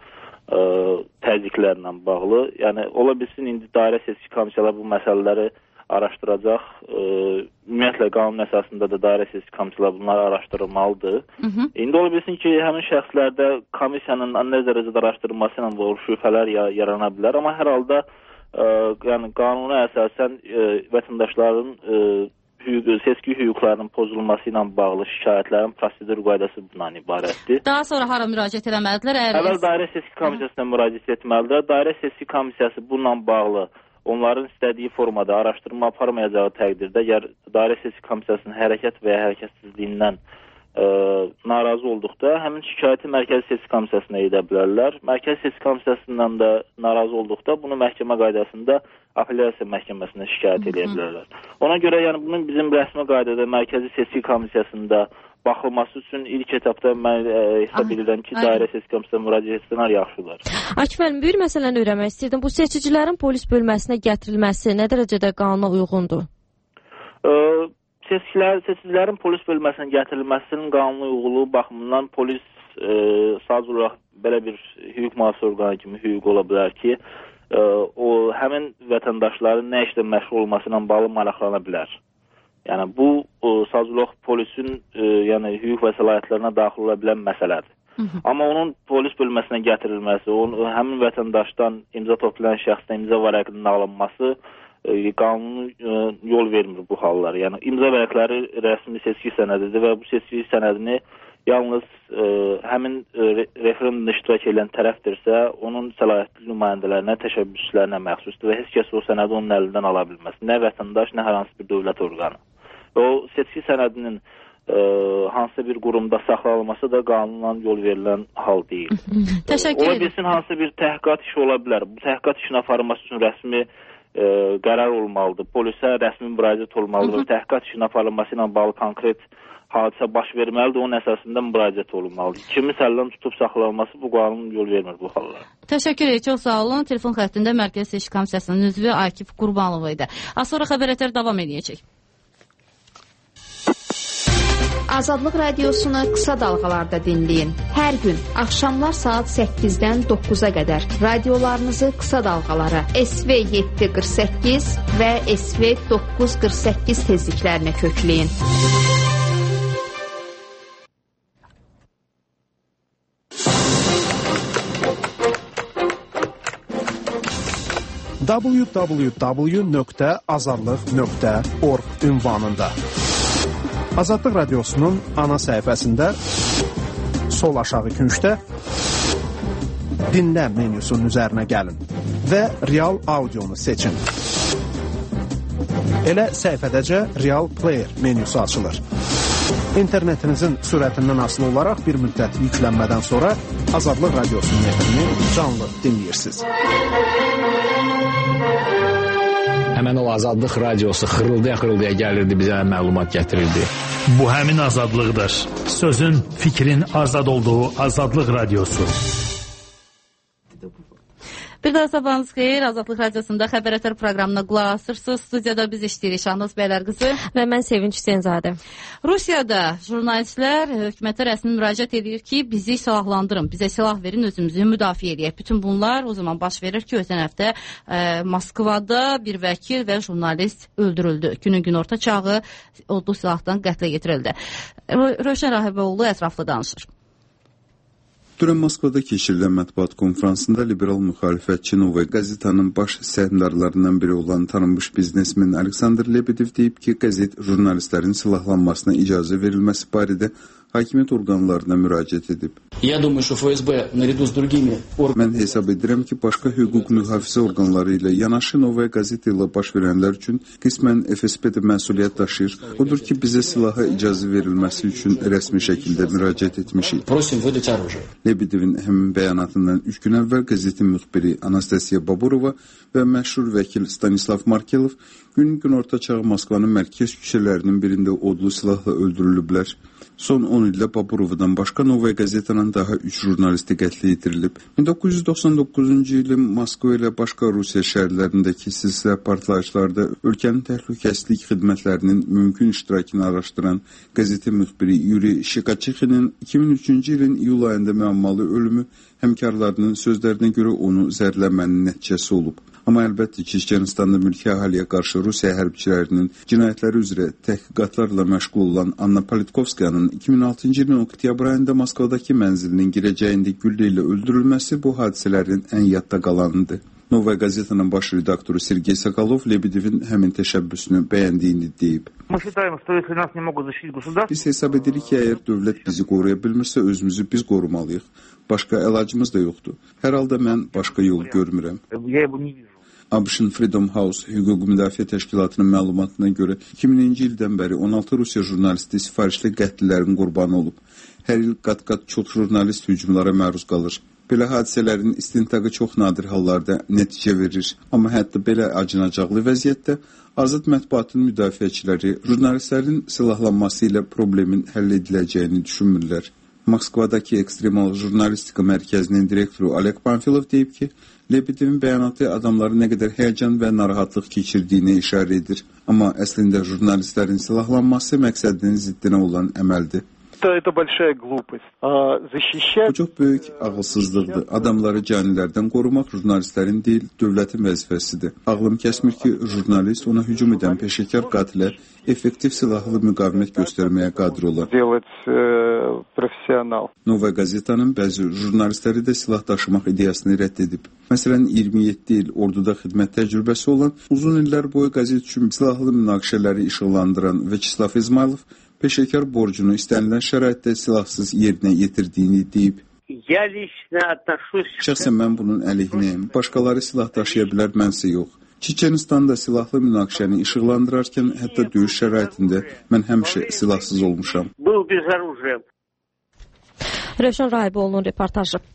təzyiqlərlə bağlı. Yəni, ola bilsin, indi Dairə Seçki Komisiyaları bu məsələləri araşdıracaq. E, ümumiyyətlə qanun əsasında da dairə seçki komissiyaları bunları araşdırılmalıdır. Hı -hı. İndi ola bilsin ki, həmin şəxslərdə komissiyanın nə dərəcədə araşdırılması ilə bağlı şübhələr yarana bilər, amma hər halda e, yəni qanuna əsasən e, vətəndaşların e, hüquq, seçki hüquqlarının pozulması ilə bağlı şikayətlərin prosedur qaydası bundan ibarətdir. Daha sonra hara müraciət etməlidirlər? Əvvəl dairə seçki komissiyasına müraciət etməlidir. Dairə seçki komissiyası bununla bağlı onların istədiyi formada araşdırma aparmayacağı təqdirdə, əgər Dairə Seçki Komissiyasının hərəkət və ya hərəkətsizliyindən e, narazı olduqda, həmin şikayəti Mərkəzi Seçki Komissiyasına edə bilərlər. Mərkəzi Seçki Komissiyasından da narazı olduqda bunu məhkəmə qaydasında apellyasiya məhkəməsinə şikayət edə bilərlər. Ona görə yəni bunun bizim rəsmi qaydada Mərkəzi Seçki Komissiyasında baxılması üçün ilk etapda mən e, hesab edirəm ki, Dairə Seçki Komissiyasına müraciət etsinlər, yaxşı olar. Akif müəllim, bir məsələni öyrənmək istəyirdim. Bu seçicilərin polis bölməsinə gətirilməsi nə dərəcədə qanuna uyğundur? E, seçicilər, seçicilərin polis bölməsinə gətirilməsinin qanuna uyğunluğu baxımından polis e, sadəcə olaraq belə bir hüquq mühafizə orqanı kimi hüquq ola bilər ki, e, o həmin vətəndaşların nə işlə məşğul olması ilə bağlı maraqlana bilər. Yəni bu sadəcə polisin e, yəni hüquq və səlahiyyətlərinə daxil ola bilən məsələdir. Hı -hı. Amma onun polis bölməsinə gətirilməsi, onun həmin vətəndaşdan imza toplayan şəxsdən imza vərəqinin alınması e, qanunu e, yol vermir bu hallar. Yəni imza vərəqləri rəsmi seçki sənədidir və bu seçki sənədini yalnız e, həmin e, referendumda iştirak edən tərəfdirsə, onun səlahiyyətli nümayəndələrinə, təşəbbüslərinə məxsusdur və heç kəs o sənədi onun əlindən ala bilməz. Nə vətəndaş, nə hər hansı bir dövlət orqanı. O seçki sənədinin e, hansısa bir qurumda saxlanılması da qanunla yol verilən hal deyil. Təşəkkür edirəm. Ola bilsin hansısa bir təhqiqat işi ola bilər. Bu təhqiqat işinin aparılması üçün rəsmi e, qərar olmalıdır. Polisə rəsmi müraciət olmalıdır. Hı -hı. Təhqiqat işinin aparılması ilə bağlı konkret hadisə baş verməlidir, onun əsasında müraciət olunmalıdır. Kimin əldən tutub saxlanması bu qanun yol vermir bu hallara. Təşəkkür edirəm, çox sağ olun. Telefon xəttində Mərkəzi Seçki Komissiyasının üzvü Akif Qurbanov idi. Az sonra xəbərlər davam edəcək. Azadlıq radiosunu qısa dalğalarda dinləyin. Hər gün axşamlar saat səkkizdən doqquza qədər radiolarınızı qısa dalğalara S V yeddi qırx səkkiz və S V doqquz qırx səkkiz tezliklərinə kökləyin. w w w nöqtə azadlıq nöqtə org ünvanında. Azadlıq radiosunun ana səhifəsində sol aşağı küncdə dinlə menyusunun üzərinə gəlin və real audionu seçin. Elə səhifədəcə Real Player menyusu açılır. İnternetinizin sürətindən asılı olaraq bir müddət yüklənmədən sonra Azadlıq radiosunun efrini canlı dinləyirsiniz. Həmən o Azadlıq radiosu xırıldaya-xırıldaya gəlirdi, bizə məlumat gətirirdi. Bu həmin azadlıqdır. Sözün, fikrin azad olduğu Azadlıq radiosu. Bir daha sabahınız xeyir. Azadlıq radiosunda xəbər ətər proqramına qulaq asırsınız. Studiyada biz işləyirik. Şahnaz bəylər qızı. Və mən Sevinç Hüseynzadə. Rusiyada jurnalistlər hökumətə rəsmi müraciət edir ki, bizi silahlandırın, bizə silah verin, özümüzü müdafiə edək. Bütün bunlar o zaman baş verir ki, ötən həftə e, Moskvada bir vəkil və jurnalist öldürüldü. Günün günorta çağı odlu silahdan qətlə yetirildi. Rövşən Rahiboğlu ətraflı danışır. Dünən Moskvada keçirilən mətbuat konfransında liberal müxalifətçi Novaya qəzetanın baş səhmdarlarından biri olan tanınmış biznesmen Aleksandr Lebedev deyib ki, qəzet jurnalistlərin silahlanmasına icazə verilməsi barədə hakimiyyət orqanlarına müraciət edib. Mən hesab edirəm ki, başqa hüquq mühafizə orqanları ilə yanaşı Novaya qəzet ilə baş verənlər üçün qismən F S P-də məsuliyyət daşıyır. Odur ki, bizə silaha icazə verilməsi üçün rəsmi şəkildə müraciət etmişik. Lebedevin həmin bəyanatından üç gün əvvəl qəzetin müxbiri Anastasiya Baburova və məşhur vəkil Stanislav Markelov günün günorta çağı Moskvanın mərkəz küçələrinin birində odlu silahla öldürülüblər. Son on ildə Baburovdan başqa Novaya qəzetanın daha üç jurnalisti qətlə yetirilib. min doqquz yüz doxsan doqquzuncu ilin Moskva ilə başqa Rusiya şəhərlərindəki silsilə partlayışlarda ölkənin təhlükəsizlik xidmətlərinin mümkün iştirakını araşdıran qəzetin müxbiri Yuri Shikaçixinin iki min üçüncü ilin iyul ayında müəmmalı ölümü həmkarlarının sözlərinə görə onu zərləmənin nəticəsi olub. Amma əlbəttə ki, Çernistan'da mülki əhaliyə qarşı Rusiya hərbçilərinin cinayətləri üzrə təhqiqatlarla məşğul olan Anna Politkovskayanın iki min altıncı ilin oktyabr ayında Moskvadakı mənzilinin girəcəyində güllə ilə öldürülməsi bu hadisələrin ən yadda qalanıdır. Novaya qəzetanın baş redaktoru Sergey Sokolov Lebedevin həmin təşəbbüsünü bəyəndiyini deyib. Biz hesab edirik ki, əgər dövlət bizi qoruya bilmirsə, özümüzü biz qorumalıyıq. Başqa əlacımız da yoxdur. Hər halda mən başqa yol görmürəm. ABŞ-ın Freedom House hüquq müdafiə təşkilatının məlumatına görə iki minci ildən bəri on altı Rusiya jurnalisti sifarişli qətllərin qurbanı olub. Hər il qat-qat çox jurnalist hücumlara məruz qalır. Belə hadisələrin istintaqı çox nadir hallarda nəticə verir. Amma hətta belə acınacaqlı vəziyyətdə azad mətbuatın müdafiəçiləri jurnalistlərin silahlanması ilə problemin həll ediləcəyini düşünmürlər. Moskvadakı ekstremal jurnalistika mərkəzinin direktoru Oleg Panfilov deyib ki, Lebedevin bəyanatı adamları nə qədər həyəcan və narahatlıq keçirdiyini işarə edir. Amma əslində jurnalistlərin silahlanması məqsədinin ziddinə olan əməldir. Bu çox böyük ağılsızlıqdır. Adamları canilərdən qorumaq jurnalistlərin deyil, dövlətin vəzifəsidir. Ağlım kəsmir ki, jurnalist ona hücum edən peşəkar qatilə effektiv silahlı müqavimət göstərməyə qadir olar. Novaya qəzetanın bəzi jurnalistləri də silah daşımaq ideyasını rədd edib. Məsələn, iyirmi yeddi il orduda xidmət təcrübəsi olan, uzun illər boyu qəzet üçün silahlı münaqişələri işıqlandıran Vyacheslav İsmailov peşəkar borcunu istənilən şəraitdə silahsız yerinə yetirdiyini deyib. Şəxsən mən bunun əleyhinəyim. Başqaları silah daşıya bilər, mənsə yox. Çiçenistanda silahlı münaqişəni işıqlandırarkən hətta döyüş şəraitində mən həmişə silahsız olmuşam. Rövşən Rahiboğlu'nun reportajı.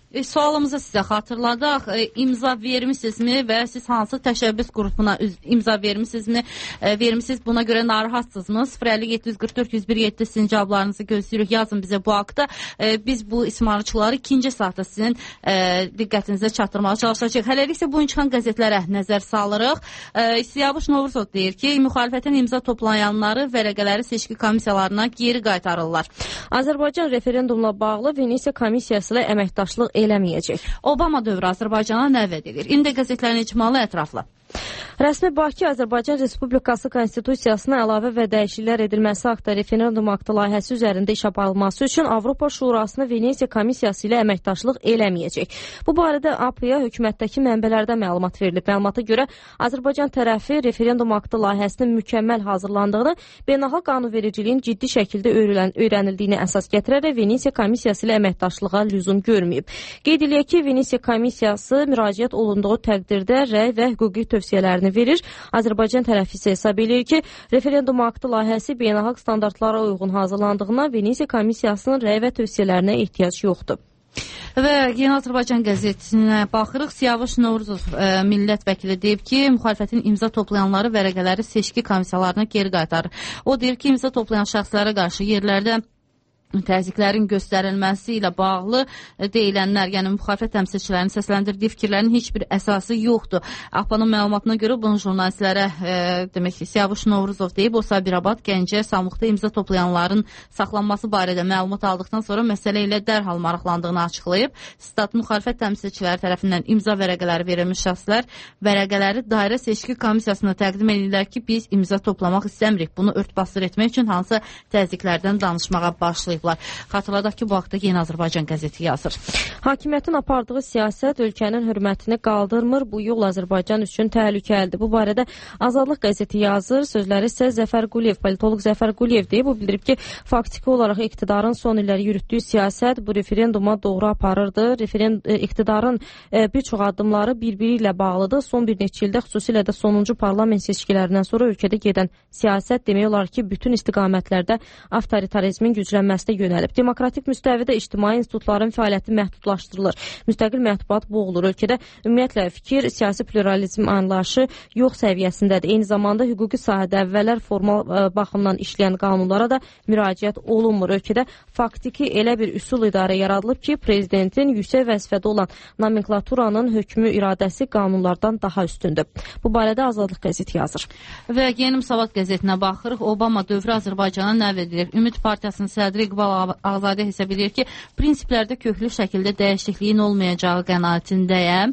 E, sualımızı sizə xatırladaq. E, imza vermisinizmi və siz hansı təşəbbüs qrupuna imza vermisinizmi? E, vermisiniz, buna görə narahatsınızmı? sıfır əlli yeddi yüz qırx dörd yüz bir yeddi sizin cavablarınızı gözləyirik. Yazın bizə bu haqda. E, biz bu ismarçıları ikinci saatda sizin e, diqqətinizə çatdırmağa çalışacağıq. Hələlik isə bu gün çıxan qəzetlərə nəzər salırıq. E, Siyavuş Novruzov deyir ki, müxalifətin imza toplayanları vərəqələri seçki komissiyalarına geri qaytarırlar. Azərbaycan referendumla bağlı Venesiya komissiyası ilə əməkdaşlıq eləməyəcək. Obama dövrü Azərbaycana nə vəd edir? İndi qəzetlərin icmalı ətraflı. Rəsmi Bakı Azərbaycan Respublikası Konstitusiyasına əlavə və dəyişikliklər edilməsi haqqında referendum aktı layihəsi üzərində iş aparılması üçün Avropa Şurasına Venesiya komissiyası ilə əməkdaşlıq eləməyəcək. Bu barədə A P-ya hökumətdəki mənbələrdə məlumat verilib. Məlumata görə Azərbaycan tərəfi referendum aktı layihəsinin mükəmməl hazırlandığını, beynəlxalq qanunvericiliyin ciddi şəkildə öyrənildiyini əsas gətirərək Venesiya komissiyası ilə əməkdaşlığa lüzum görməyib. Qeyd eləyək ki, Venesiya komissiyası müraciət olunduğu təqdirdə rəy və hüquqi tövsiyələrini verir. Azərbaycan tərəfi isə hesab edir ki, referendum aktı layihəsi beynəlxalq standartlara uyğun hazırlandığından Venesiya komissiyasının rəy və tövsiyələrinə ehtiyac yoxdur. Və Yeni Azərbaycan qəzetinə baxırıq. Siyavuş Novruzov e, millət vəkili deyib ki, müxalifətin imza toplayanları vərəqələri seçki komissiyalarına geri qaytarır. O deyir ki, imza toplayan şəxslərə qarşı yerlərdə təzyiqlərin göstərilməsi ilə bağlı deyilənlər, yəni müxalifət təmsilçilərinin səsləndirdiyi fikirlərin heç bir əsası yoxdur. A P A-nın məlumatına görə bunu jurnalistlərə e, demək ki, Siyavuş Novruzov deyib, o Sabirabad, Gəncə, Samukda imza toplayanların saxlanması barədə məlumat aldıqdan sonra məsələ ilə dərhal maraqlandığını açıqlayıb. Stat müxalifət təmsilçiləri tərəfindən imza vərəqələri verilmiş şəxslər vərəqələri dairə seçki komissiyasına təqdim edirlər ki, biz imza toplamaq istəmirik. Bunu ört-basdır etmək üçün hansı təzyiqlərdən danışmağa başlayıb. Xatırladaq ki, bu haqda Yeni Azərbaycan qəzeti yazır. Hakimiyyətin apardığı siyasət ölkənin hörmətini qaldırmır, bu yol Azərbaycan üçün təhlükəlidir. Bu barədə Azadlıq qəzeti yazır. Sözləri isə Zəfər Quliyev, politoloq Zəfər Quliyev deyib. O bildirib ki, faktiki olaraq iqtidarın son illəri yürütdüyü siyasət bu referenduma doğru aparırdı. Referend iqtidarın e, bir çox addımları bir-biri ilə bağlıdır. Son bir neçə ildə, xüsusilə də sonuncu parlament seçkilərindən sonra ölkədə gedən siyasət demək olar ki, bütün istiqamətlərdə avtoritarizmin güclənməsinə yönəlib. Demokratik müstəvidə ictimai institutların fəaliyyəti məhdudlaşdırılır. Müstəqil mətbuat boğulur. Ölkədə ümumiyyətlə fikir, siyasi pluralizm anlayışı yox səviyyəsindədir. Eyni zamanda hüquqi sahədə əvvəllər formal ə, baxımdan işləyən qanunlara da müraciət olunmur. Ölkədə faktiki elə bir üsul idarə yaradılıb ki, prezidentin yüksək vəzifədə olan nomenklaturanın hökmü iradəsi qanunlardan daha üstündür. Bu barədə Azadlıq qəzeti yazır. Və Yeni Müsavat qəzetinə baxırıq. Obama dövrü Azərbaycana nə verilir? Ümid Partiyasının sədri İqbal Ağzadə hesab edir ki, prinsiplərdə köklü şəkildə dəyişikliyin olmayacağı qənaətindəyəm.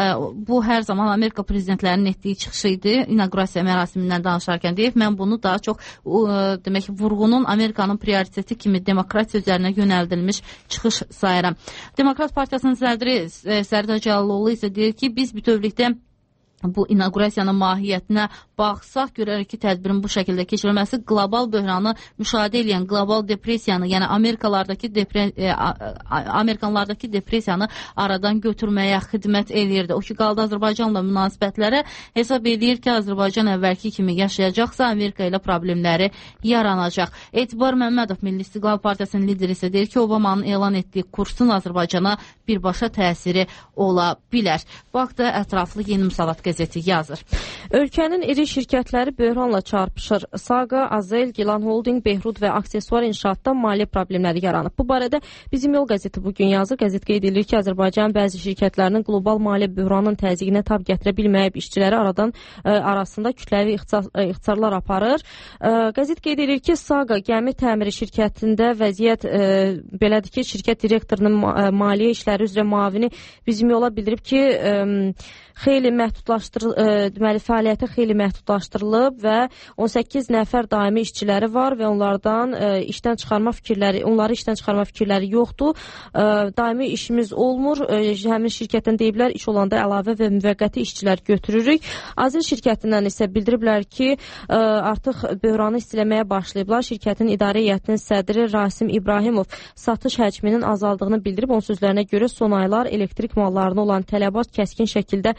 Bu hər zaman Amerika prezidentlərinin etdiyi çıxışı idi. İnaqurasiya mərasimindən danışarkən deyib, mən bunu daha çox demək vurğunun Amerikanın prioriteti kimi demokratiya üzərinə yönəldilmiş çıxış sayıram. Demokrat Partiyasının sədri Sərdar Cəlallıoğlu isə deyir ki, biz bütövlükdə bu inaqurasiyanın mahiyyətinə baxsaq, görərək ki, tədbirin bu şəkildə keçirilməsi qlobal böhranı müşahidə edən qlobal depresiyanı, yəni Amerikalardakı depre e, Amerikanlardakı depresiyanı aradan götürməyə xidmət eləyirdi. O ki, qaldı Azərbaycanla münasibətlərə hesab edir ki, Azərbaycan əvvəlki kimi yaşayacaqsa, Amerika ilə problemləri yaranacaq. Etibar Məmmədov Milli İstiqlal Partiyasının lideri isə deyir ki, Obamanın elan etdiyi kursun Azərbaycana birbaşa təsiri ola bilər. Bu haqda ətraflı Yeni Müsavat qəzeti yazır. Ölkənin iri şirkətləri böhranla çarpışır. Saqa, Azel, Gilan Holding, Behrud və aksesuar inşaatda maliyyə problemləri yaranıb. Bu barədə Bizim Yol qəzeti bugün yazır. Qəzet qeyd edilir ki, Azərbaycan bəzi şirkətlərinin qlobal maliyyə böhranının təzyiqinə tab gətirə bilməyib, işçiləri aradan ə, arasında kütləvi ixtisarlar aparır. Ə, qəzet qeyd edilir ki, Saqa gəmi təmiri şirkətində vəziyyət ə, belədir ki, şirkət direktorunun ə, maliyyə işləri üzrə müavini Bizim Yola bildirib ki, ə, xeyli məhdudlaşdırılıb, deməli fəaliyyəti xeyli məhdudlaşdırılıb və on səkkiz nəfər daimi işçiləri var və onlardan ə, işdən çıxarma fikirləri, onları işdən çıxarma fikirləri yoxdur. Ə, daimi işimiz olmur. Ə, həmin şirkətdən deyiblər, iş olanda əlavə və müvəqqəti işçilər götürürük. Azil şirkətindən isə bildiriblər ki, ə, artıq böhranı istiləməyə başlayıblar. Şirkətin idarə heyətinin sədri Rasim İbrahimov satış həcminin azaldığını bildirib. Onun sözlərinə görə son aylar elektrik mallarına olan tələbat kəskin şəkildə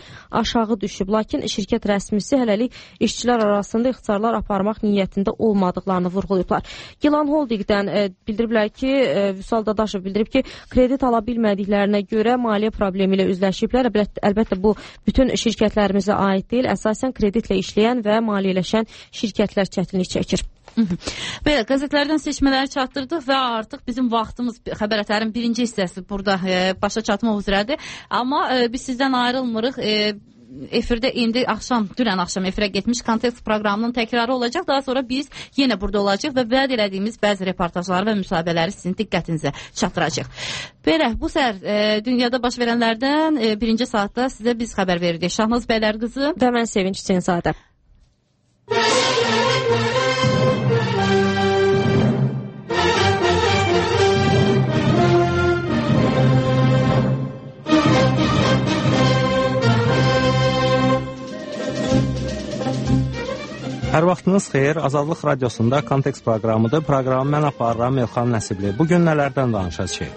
aşağı düşüb. Lakin şirkət rəsmisi hələlik işçilər arasında ixtisarlar aparmaq niyyətində olmadıqlarını vurğulayıblar. Gilan Holdingdən e, bildiriblər ki, e, Vüsal Dadaşov bildirib ki, kredit ala bilmədiklərinə görə maliyyə problemi ilə üzləşiblər. Əlbəttə bu bütün şirkətlərimizə aid deyil. Əsasən kreditlə işləyən və maliyyələşən şirkətlər çətinlik çəkir. Belə, qəzetlərdən seçmələri çatdırdıq və artıq bizim vaxtımız xəbər ətərin birinci hissəsi burada e, başa çatmaq üzrədir. Amma e, biz sizdən ayrılmırıq. E, efirdə indi axşam, dünən axşam efirə getmiş Kontekst proqramının təkrarı olacaq. Daha sonra biz yenə burada olacaq və vəd elədiyimiz bəzi reportajları və müsahibələri sizin diqqətinizə çatdıracaq. Belə, bu səhər e, dünyada baş verənlərdən e, birinci saatda sizə biz xəbər veririk. Şahnaz Bəylər qızı və mən Sevinç Çinzadə. Hər vaxtınız xeyir, Azadlıq Radiosunda Kontekst proqramıdır. Proqramı mən aparıram Elxan Nəsibli. Bugün nələrdən danışacağıq?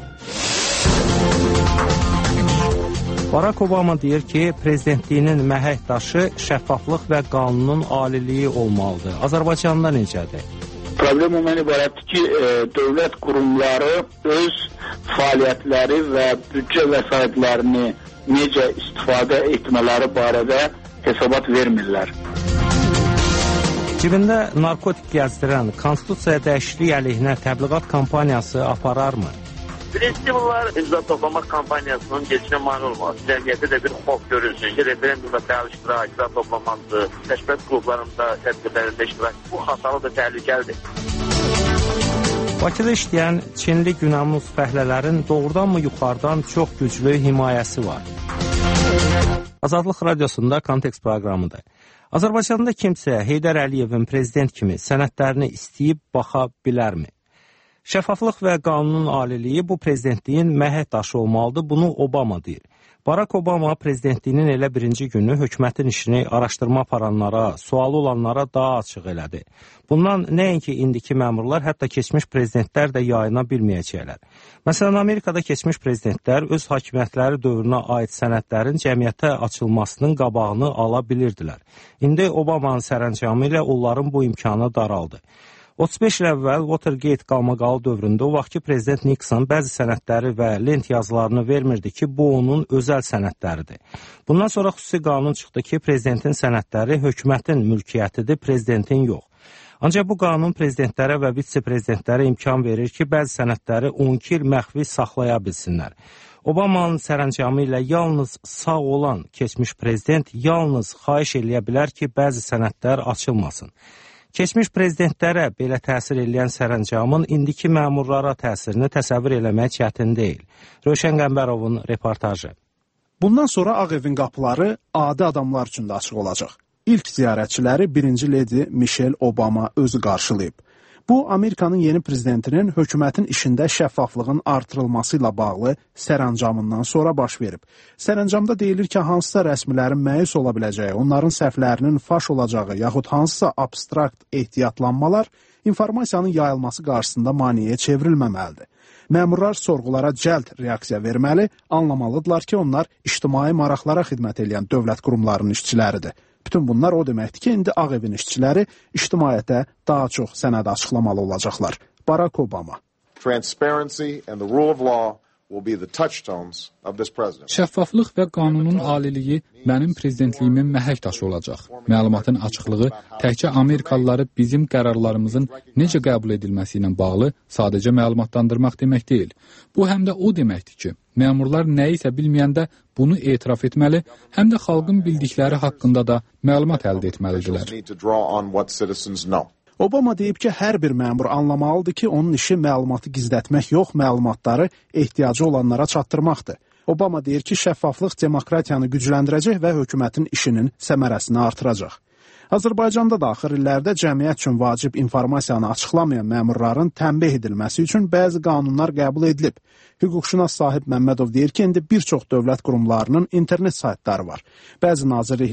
Barack Obama deyir ki, prezidentliyinin məhək daşı şəffaflıq və qanunun aliliyi olmalıdır. Azərbaycanda necədir? Problem ondan ibarətdir ki, e, dövlət qurumları öz fəaliyyətləri və büdcə vəsaitlərini necə istifadə etmələri barədə hesabat vermirlər. Cibində narkotik gəzdirən konstitusiya dəyişikliyi əleyhinə təbliğat kampaniyası apararmı? Birinci bunlar imza toplamaq kampaniyasının geçinə mani olması. Cəmiyyətdə də bir xof görülsün ki, referendumda fəal iştirak, imza toplaması, təşkilat qruplarında, tədbirlərində iştirak. Bu xatalı da təhlükəlidir. Bakıda işləyən Çinli günəmuz fəhlələrin doğrudanmı yuxarıdan çox güclü himayəsi var? Azadlıq Radiosunda Kontekst proqramıdır. Azərbaycanda kimsə Heydər Əliyevin prezident kimi sənədlərini istəyib baxa bilərmi? Şəffaflıq və qanunun aliliyi bu prezidentliyin məhək daşı olmalıdır, bunu Obama deyir. Barack Obama prezidentliyinin elə birinci günü hökumətin işini araşdırma aparanlara, sualı olanlara daha açıq elədi. Bundan nəinki indiki məmurlar, hətta keçmiş prezidentlər də yayına bilməyəcəklər. Məsələn, Amerikada keçmiş prezidentlər öz hakimiyyətləri dövrünə aid sənədlərin cəmiyyətə açılmasının qabağını ala bilirdilər. İndi Obamanın sərəncamı ilə onların bu imkanı daraldı. otuz beş il əvvəl Watergate qalmaqalı dövründə o vaxtki prezident Nixon bəzi sənədləri və lent yazılarını vermirdi ki, bu onun özəl sənədləridir. Bundan sonra xüsusi qanun çıxdı ki, prezidentin sənədləri hökumətin mülkiyyətidir, prezidentin yox. Ancaq bu qanun prezidentlərə və vitse-prezidentlərə imkan verir ki, bəzi sənədləri on iki il məxfi saxlaya bilsinlər. Obamanın sərəncamı ilə yalnız sağ olan keçmiş prezident yalnız xahiş eləyə bilər ki, bəzi sənədlər açılmasın. Keçmiş prezidentlərə belə təsir edən sərəncamın indiki məmurlara təsirini təsəvvür eləmək çətin deyil. Rövşən Qəmbərovun reportajı. Bundan sonra Ağ Evin qapıları adi adamlar üçün də açıq olacaq. İlk ziyarətçiləri birinci ledi Michelle Obama özü qarşılayıb. Bu, Amerikanın yeni prezidentinin hökumətin işində şəffaflığın artırılması ilə bağlı sərəncamından sonra baş verib. Sərəncamda deyilir ki, hansısa rəsmilərin məyus ola biləcəyi, onların səhvlərinin faş olacağı yaxud hansısa abstrakt ehtiyatlanmalar informasiyanın yayılması qarşısında maneəyə çevrilməməlidir. Məmurlar sorğulara cəld reaksiya verməli, anlamalıdırlar ki, onlar ictimai maraqlara xidmət edən dövlət qurumlarının işçiləridir. Bütün bunlar o deməkdir ki, indi Ağ Evin işçiləri ictimaiyyətə daha çox sənəd açıqlamalı olacaqlar. Barack Obama. Transparency and the rule of law will be the touchstones of this president. Şəffaflıq və qanunun aliliyi mənim prezidentliyimin məhək daşı olacaq. Məlumatın açıqlığı təkcə Amerikalıları bizim qərarlarımızın necə qəbul edilməsi ilə bağlı sadəcə məlumatlandırmaq demək deyil. Bu həm də o deməkdir ki, məmurlar nəyisə bilməyəndə bunu etiraf etməli, həm də xalqın bildikləri haqqında da məlumat əldə etməlidirlər. Obama deyib ki, hər bir məmur anlamalıdır ki, onun işi məlumatı gizlətmək yox, məlumatları ehtiyacı olanlara çatdırmaqdır. Obama deyir ki, şəffaflıq demokratiyanı gücləndirəcək və hökumətin işinin səmərəsini artıracaq. Azərbaycanda da axır illərdə cəmiyyət üçün vacib informasiyanı açıqlamayan məmurların tənbih edilməsi üçün bəzi qanunlar qəbul edilib. Hüquqşünas Sahib Məmmədov deyir ki, indi bir çox dövlət qurumlarının internet saytları var. Bəzi nazirliklər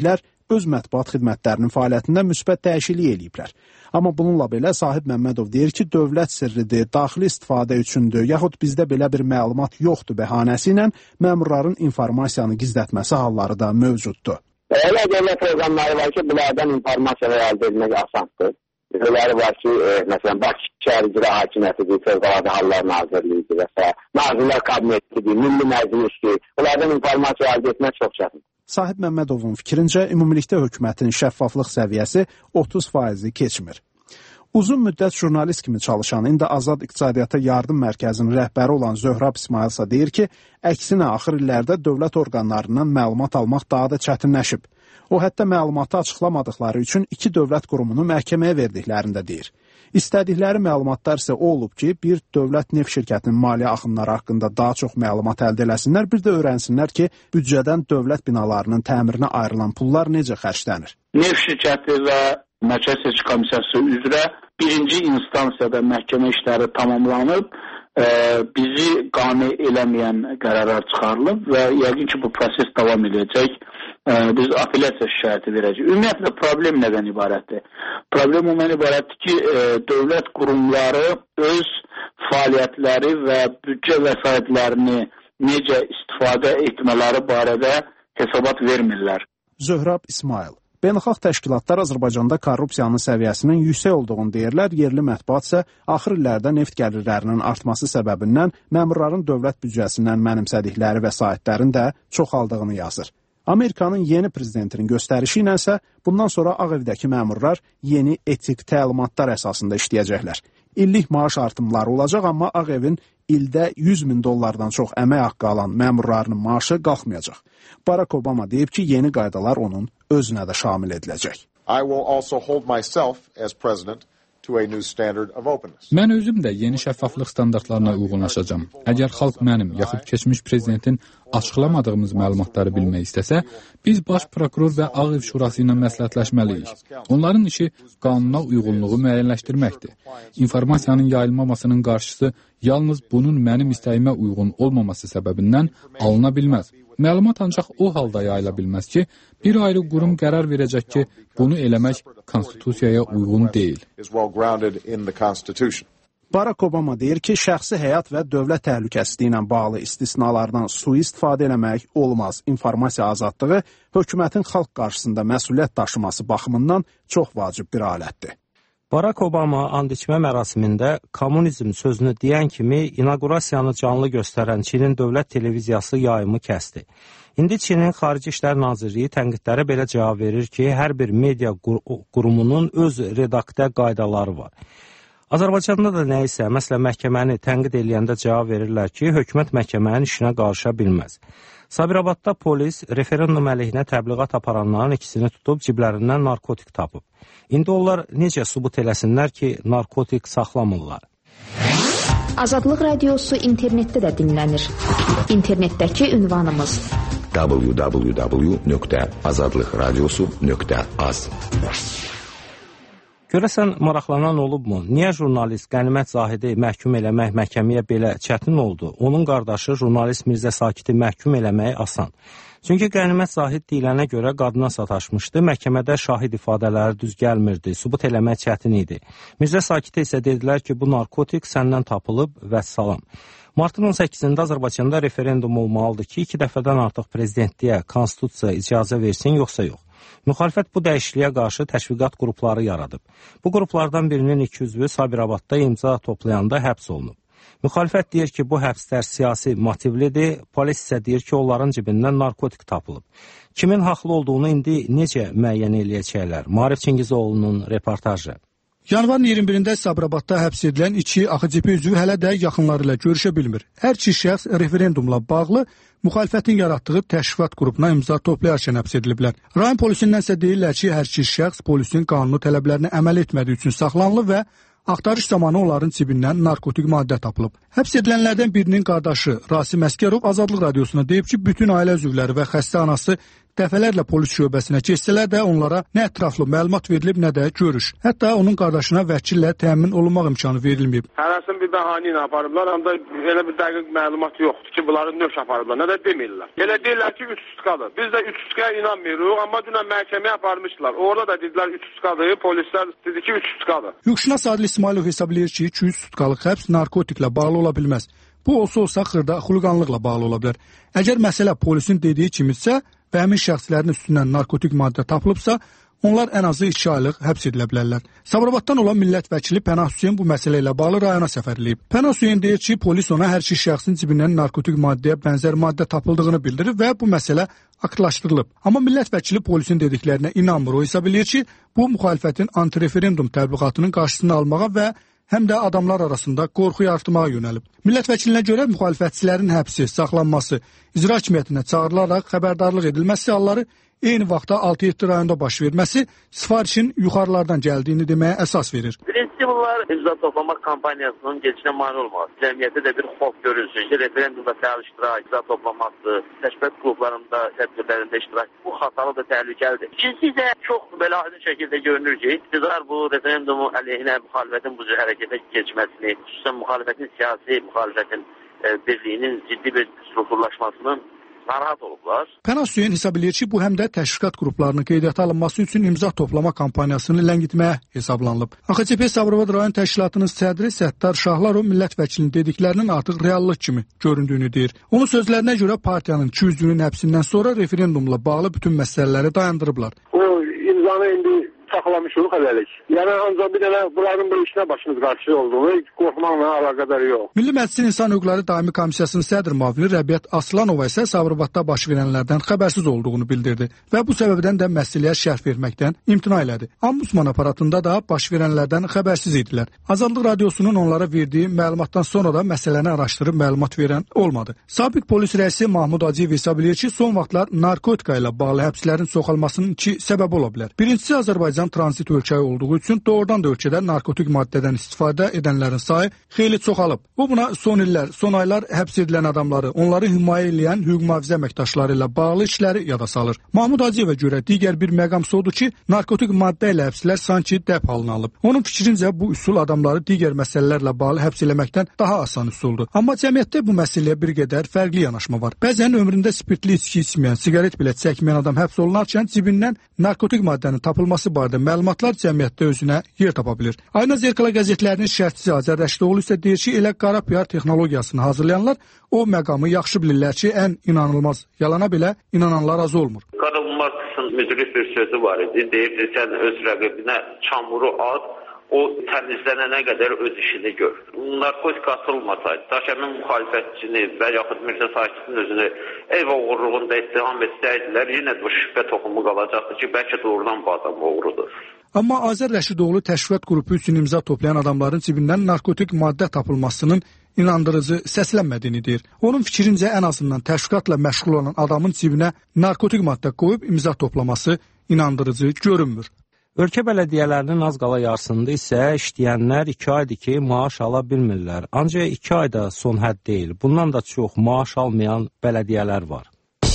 öz mətbuat xidmətlərinin fəaliyyətində müsbət dəyişiklik eləyiblər. Amma bununla belə Sahib Məmmədov deyir ki, dövlət sirridir, daxili istifadə üçündür, yaxud bizdə belə bir məlumat yoxdur bəhanəsi ilə məmurların informasiyanı gizlətməsi halları da mövcuddur. Elə dövlət proqramları var ki, bunlardan informasiyalar əldə etmək asandır. Öləri var ki, e, məsələn, Bakı Şəhər İcra Hakimiyyətidir, Fövqəladə Hallar Nazirliyidir və s. Nazirlər Kabinetidir, Milli Məclisdir. Bunlardan informasiya əldə etmək çox çətindir. Sahib Məmmədovun fikrincə, ümumilikdə hökumətin şəffaflıq səviyyəsi otuz faizi keçmir. Uzun müddət jurnalist kimi çalışan, indi Azad İqtisadiyyata Yardım Mərkəzinin rəhbəri olan Zöhrab İsmail isə deyir ki, əksinə axır illərdə dövlət orqanlarından məlumat almaq daha da çətinləşib. O, hətta məlumatı açıqlamadıqları üçün iki dövlət qurumunu məhkəməyə verdiklərini də deyir. İstədikləri məlumatlar isə o olub ki, bir dövlət neft şirkətinin maliyyə axınları haqqında daha çox məlumat əldə eləsinlər, bir də öyrənsinlər ki, büdcədən dövlət binalarının təmirinə ayrılan pullar necə xərclənir. Neft şirkəti və Mərkəzi Seçki Komissiyası üzrə birinci instansiyada məhkəmə işləri tamamlanıb, e, bizi qane eləməyən qərarlar çıxarılıb və yəqin ki, bu proses davam edəcək. E, biz apellyasiya şikayəti verəcək. Ümumiyyətlə, problem nədən ibarətdir? Problem ondan ibarətdir ki, e, dövlət qurumları öz fəaliyyətləri və büdcə vəsaitlərini necə istifadə etmələri barədə hesabat vermirlər. Zöhrab İsmail. Beynəlxalq təşkilatlar Azərbaycanda korrupsiyanın səviyyəsinin yüksək olduğunu deyirlər, yerli mətbuat isə axır illərdə neft gəlirlərinin artması səbəbindən məmurların dövlət büdcəsindən mənimsədikləri vəsaitlərin də çoxaldığını yazır. Amerikanın yeni prezidentinin göstərişi ilə isə bundan sonra Ağ Evdəki məmurlar yeni etik təlimatlar əsasında işləyəcəklər. İllik maaş artımları olacaq, amma Ağ Evin ildə yüz min dollardan çox əmək haqqı alan məmurlarının maaşı qalxmayacaq. Barack Obama deyib ki, yeni qaydalar onun özünə də şamil ediləcək. I will also hold myself as president to a new standard of openness. Mən özüm də yeni şəffaflıq standartlarına uyğunlaşacağam. Əgər xalq mənim yaxud keçmiş prezidentin açıqlamadığımız məlumatları bilmək istəsə, biz baş prokuror və Ağ Ev Şurası ilə məsləhətləşməliyik. Onların işi qanuna uyğunluğu müəyyənləşdirməkdir. İnformasiyanın yayılmamasının qarşısı yalnız bunun mənim istəyimə uyğun olmaması səbəbindən alına bilməz. Məlumat ancaq o halda yayıla bilməz ki, bir ayrı qurum qərar verəcək ki, bunu eləmək konstitusiyaya uyğun deyil. Barack Obama deyir ki, şəxsi həyat və dövlət təhlükəsizliyi ilə bağlı istisnalardan sui-istifadə eləmək olmaz. İnformasiya azadlığı hökumətin xalq qarşısında məsuliyyət daşıması baxımından çox vacib bir alətdir. Barack Obama and içmə mərasimində kommunizm sözünü deyən kimi inaqurasiyanı canlı göstərən Çinin dövlət televiziyası yayımı kəsdi. İndi Çinin Xarici İşlər Nazirliyi tənqidlərə belə cavab verir ki, hər bir media qurumunun öz redaktə qaydaları var. Azərbaycanda da nə isə, məsələn, məhkəməni tənqid eləyəndə cavab verirlər ki, hökumət məhkəmənin işinə qarışa bilməz. Sabirabadda polis referendum əleyhinə təbliğat aparanların ikisini tutub ciblərindən narkotik tapıb. İndi onlar necə sübut eləsinlər ki, narkotik saxlamırlar? Azadlıq Radiosu internetdə də dinlənir. İnternetdəki ünvanımız w w w nöqtə azadlıq radiosu nöqtə az. Görəsən, maraqlanan olubmu? Niyə jurnalist Qənimət Zahidi məhkum eləmək məhkəməyə belə çətin oldu? Onun qardaşı jurnalist Mirzə Sakiti məhkum eləmək asan. Çünki Qənimət Zahid deyilənə görə qadına sataşmışdı, məhkəmədə şahid ifadələri düz gəlmirdi, sübut eləmək çətin idi. Mirzə Sakitə isə dedilər ki, bu narkotik səndən tapılıb və salam. Martın on səkkizində Azərbaycanda referendum olmalıdır ki, iki dəfədən artıq prezidentliyə konstitusiya icazə versin, yoxsa yox. Müxalifət bu dəyişikliyə qarşı təşviqat qrupları yaradıb. Bu qruplardan birinin iki üzvü Sabirabadda imza toplayanda həbs olunub. Müxalifət deyir ki, bu həbslər siyasi motivlidir, polis isə deyir ki, onların cibindən narkotik tapılıb. Kimin haqlı olduğunu indi necə müəyyən eləyəcəklər? Maarif Çingizoğlu'nun reportajı. Yanvarın iyirmi birində Sabirabadda həbs edilən iki A X C P üzvü hələ də yaxınları ilə görüşə bilmir. Hər iki şəxs referendumla bağlı müxalifətin yaratdığı təşkilat qrupuna imza toplayarkən həbs ediliblər. Rayon polisindən isə deyirlər ki, hər iki şəxs polisin qanuni tələblərinə əməl etmədiyi üçün saxlanılıb və axtarış zamanı onların cibindən narkotik maddə tapılıb. Həbs edilənlərdən birinin qardaşı Rasim Əskərov Azadlıq Radiosuna deyib ki, bütün ailə üzvləri və xəstə anası dəfələrlə polis şöbəsinə keçsələr də onlara nə ətraflı məlumat verilib, nə də görüş. Hətta onun qardaşına vəkillə təmin olunmaq imkanı verilməyib. Hərəsini bir bəhanə ilə aparıblar, amma elə bir dəqiq məlumat yoxdur ki, bunları nöş aparıblar, nə də demirlər. Elə deyirlər ki, üç sutkadır. Biz də üç sutkaya inanmırıq, amma dünən məhkəməyə aparmışdılar. Orada da dedilər üç sutkadır, polislər dedi ki, üç sutkadır. Hüquqşünas Adil İsmailov hesablayır ki, iki yüz sutkalıq həbs narkotiklə bağlı ola bilməz. Bu olsa olsa xırda xuliqanlıqla bağlı ola bilər. Əgər məsələ polisin dediyi kimidirsə və həmin şəxslərin üstündən narkotik maddə tapılıbsa, onlar ən azı iki aylıq həbs edilə bilərlər. Sabirabaddan olan millət vəkili Pənah Hüseyn bu məsələ ilə bağlı rayona səfərləyib. Pənah Hüseyn deyir ki, polis ona hər iki şəxsin cibindən narkotik maddəyə bənzər maddə tapıldığını bildirir və bu məsələ aktlaşdırılıb. Amma millət vəkili polisin dediklərinə inanmır. O hesab edir ki, bu müxalifətin antireferendum təbliğatının qarşısını almağa və həm də adamlar arasında qorxu yaratmağa yönəlib. Millət vəkilinə görə müxalifətçilərin həbsi, saxlanması, icra hakimiyyətinə çağırılaraq xəbərdarlıq edilməsi halları eyni vaxtda altı yeddi rayonda baş verməsi sifarişin yuxarılardan gəldiyini deməyə əsas verir. Birincisi bunlar imza toplamaq kampaniyasının geçişinə mane olmaz. Cəmiyyətdə də bir xof görülsün ki, referendumda fəal iştirak, imza toplaması, təşkilat qruplarında, tədbirlərində iştirak bu xatalı da təhlükəlidir. İkincisi isə çox belə aydın şəkildə görünür ki, iqtidar bu referendumu əleyhinə müxalifətin bu cür hərəkətə keçməsini, xüsusən müxalifətin siyasi, müxalifətin e, birliyinin ciddi bir strukturlaşmasının narahat olublar. Pənah Hüseyn hesab edir ki, bu həm də təşviqat qruplarının qeydiyyata alınması üçün imza toplama kampanyasını ləngitməyə hesablanılıb. A X C P Sabirabad rayon təşkilatının sədri Səttar Şahlarov millət vəkilinin dediklərinin artıq reallıq kimi göründüyünü deyir. Onun sözlərinə görə partiyanın iki yüzlüyünün həbsindən sonra referendumla bağlı bütün məsələləri dayandırıblar. O imzanı indi saxlamışıq hələlik. Yəni ancaq bir dənə bunların bu işinə başımız qarşı olduğu, qorxmaqla əlaqədar yox. Milli Məclisin İnsan Hüquqları Daimi Komissiyasının sədr müavini Rəbiyyət Aslanova isə Sabirabadda baş verənlərdən xəbərsiz olduğunu bildirdi və bu səbəbdən də məsələyə şərh verməkdən imtina elədi. Ombudsman aparatında da baş verənlərdən xəbərsiz idilər. Azadlıq Radiosunun onlara verdiyi məlumatdan sonra da məsələni araşdırıb məlumat verən olmadı. Sabiq polis rəisi Mahmud Acıyev hesab edir ki, son vaxtlar narkotika ilə bağlı həbslərin çoxalmasının iki səbəbi ola bilər. Birincisi Azərbaycan tranzit ölkəyi olduğu üçün doğrudan da ölkədə narkotik maddədən istifadə edənlərin sayı xeyli çoxalıb. Bu buna son illər, son aylar həbs edilən adamları, onları himayə edən hüquq mühafizə əməkdaşları ilə bağlı işləri yada salır. Mahmud Acıyevə görə digər bir məqam odur ki, narkotik maddə ilə həbslər sanki dəb halına alıb. Onun fikrincə bu üsul adamları digər məsələlərlə bağlı həbs eləməkdən daha asan üsuldur. Amma cəmiyyətdə bu məsələyə bir qədər fərqli yanaşma var. Bəzən ömründə spirtli içki içməyən, siqaret belə çəkməyən adam həbs olunarkən cibindən narkotik maddənin tapılması barədə məlumatlar cəmiyyətdə özünə yer tapa bilir. Ayna Zerkala qəzetlərinin şərhçisi Azər Rəşidoğlu isə deyir ki, elə qara P R texnologiyasını hazırlayanlar o məqamı yaxşı bilirlər ki, ən inanılmaz yalana belə inananlar az olmur. Karl Marxın müdrik bir sözü var idi. Deyirdi, sən öz rəqibinə çamuru at, o təmizlənənə qədər öz işini gör. Narkotik atılmasaydı, daşəmin müxalifətçini və yaxud Mirzə Sakitin özünü ev oğurluğunda ittiham etsəydilər, yenə bu şübhə toxumu qalacaqdı ki, bəlkə doğrudan bu adam oğrudur. Amma Azər Rəşidoğlu təşviqat qrupu üçün imza toplayan adamların cibindən narkotik maddə tapılmasının inandırıcı səslənmədiyini deyir. Onun fikrincə ən azından təşviqatla məşğul olan adamın cibinə narkotik maddə qoyub imza toplaması inandırıcı görünmür. Ölkə bələdiyyələrinin az qala yarısında isə işləyənlər iki aydır ki, maaş ala bilmirlər. Ancaq iki ayda son hədd deyil. Bundan da çox maaş almayan bələdiyyələr var.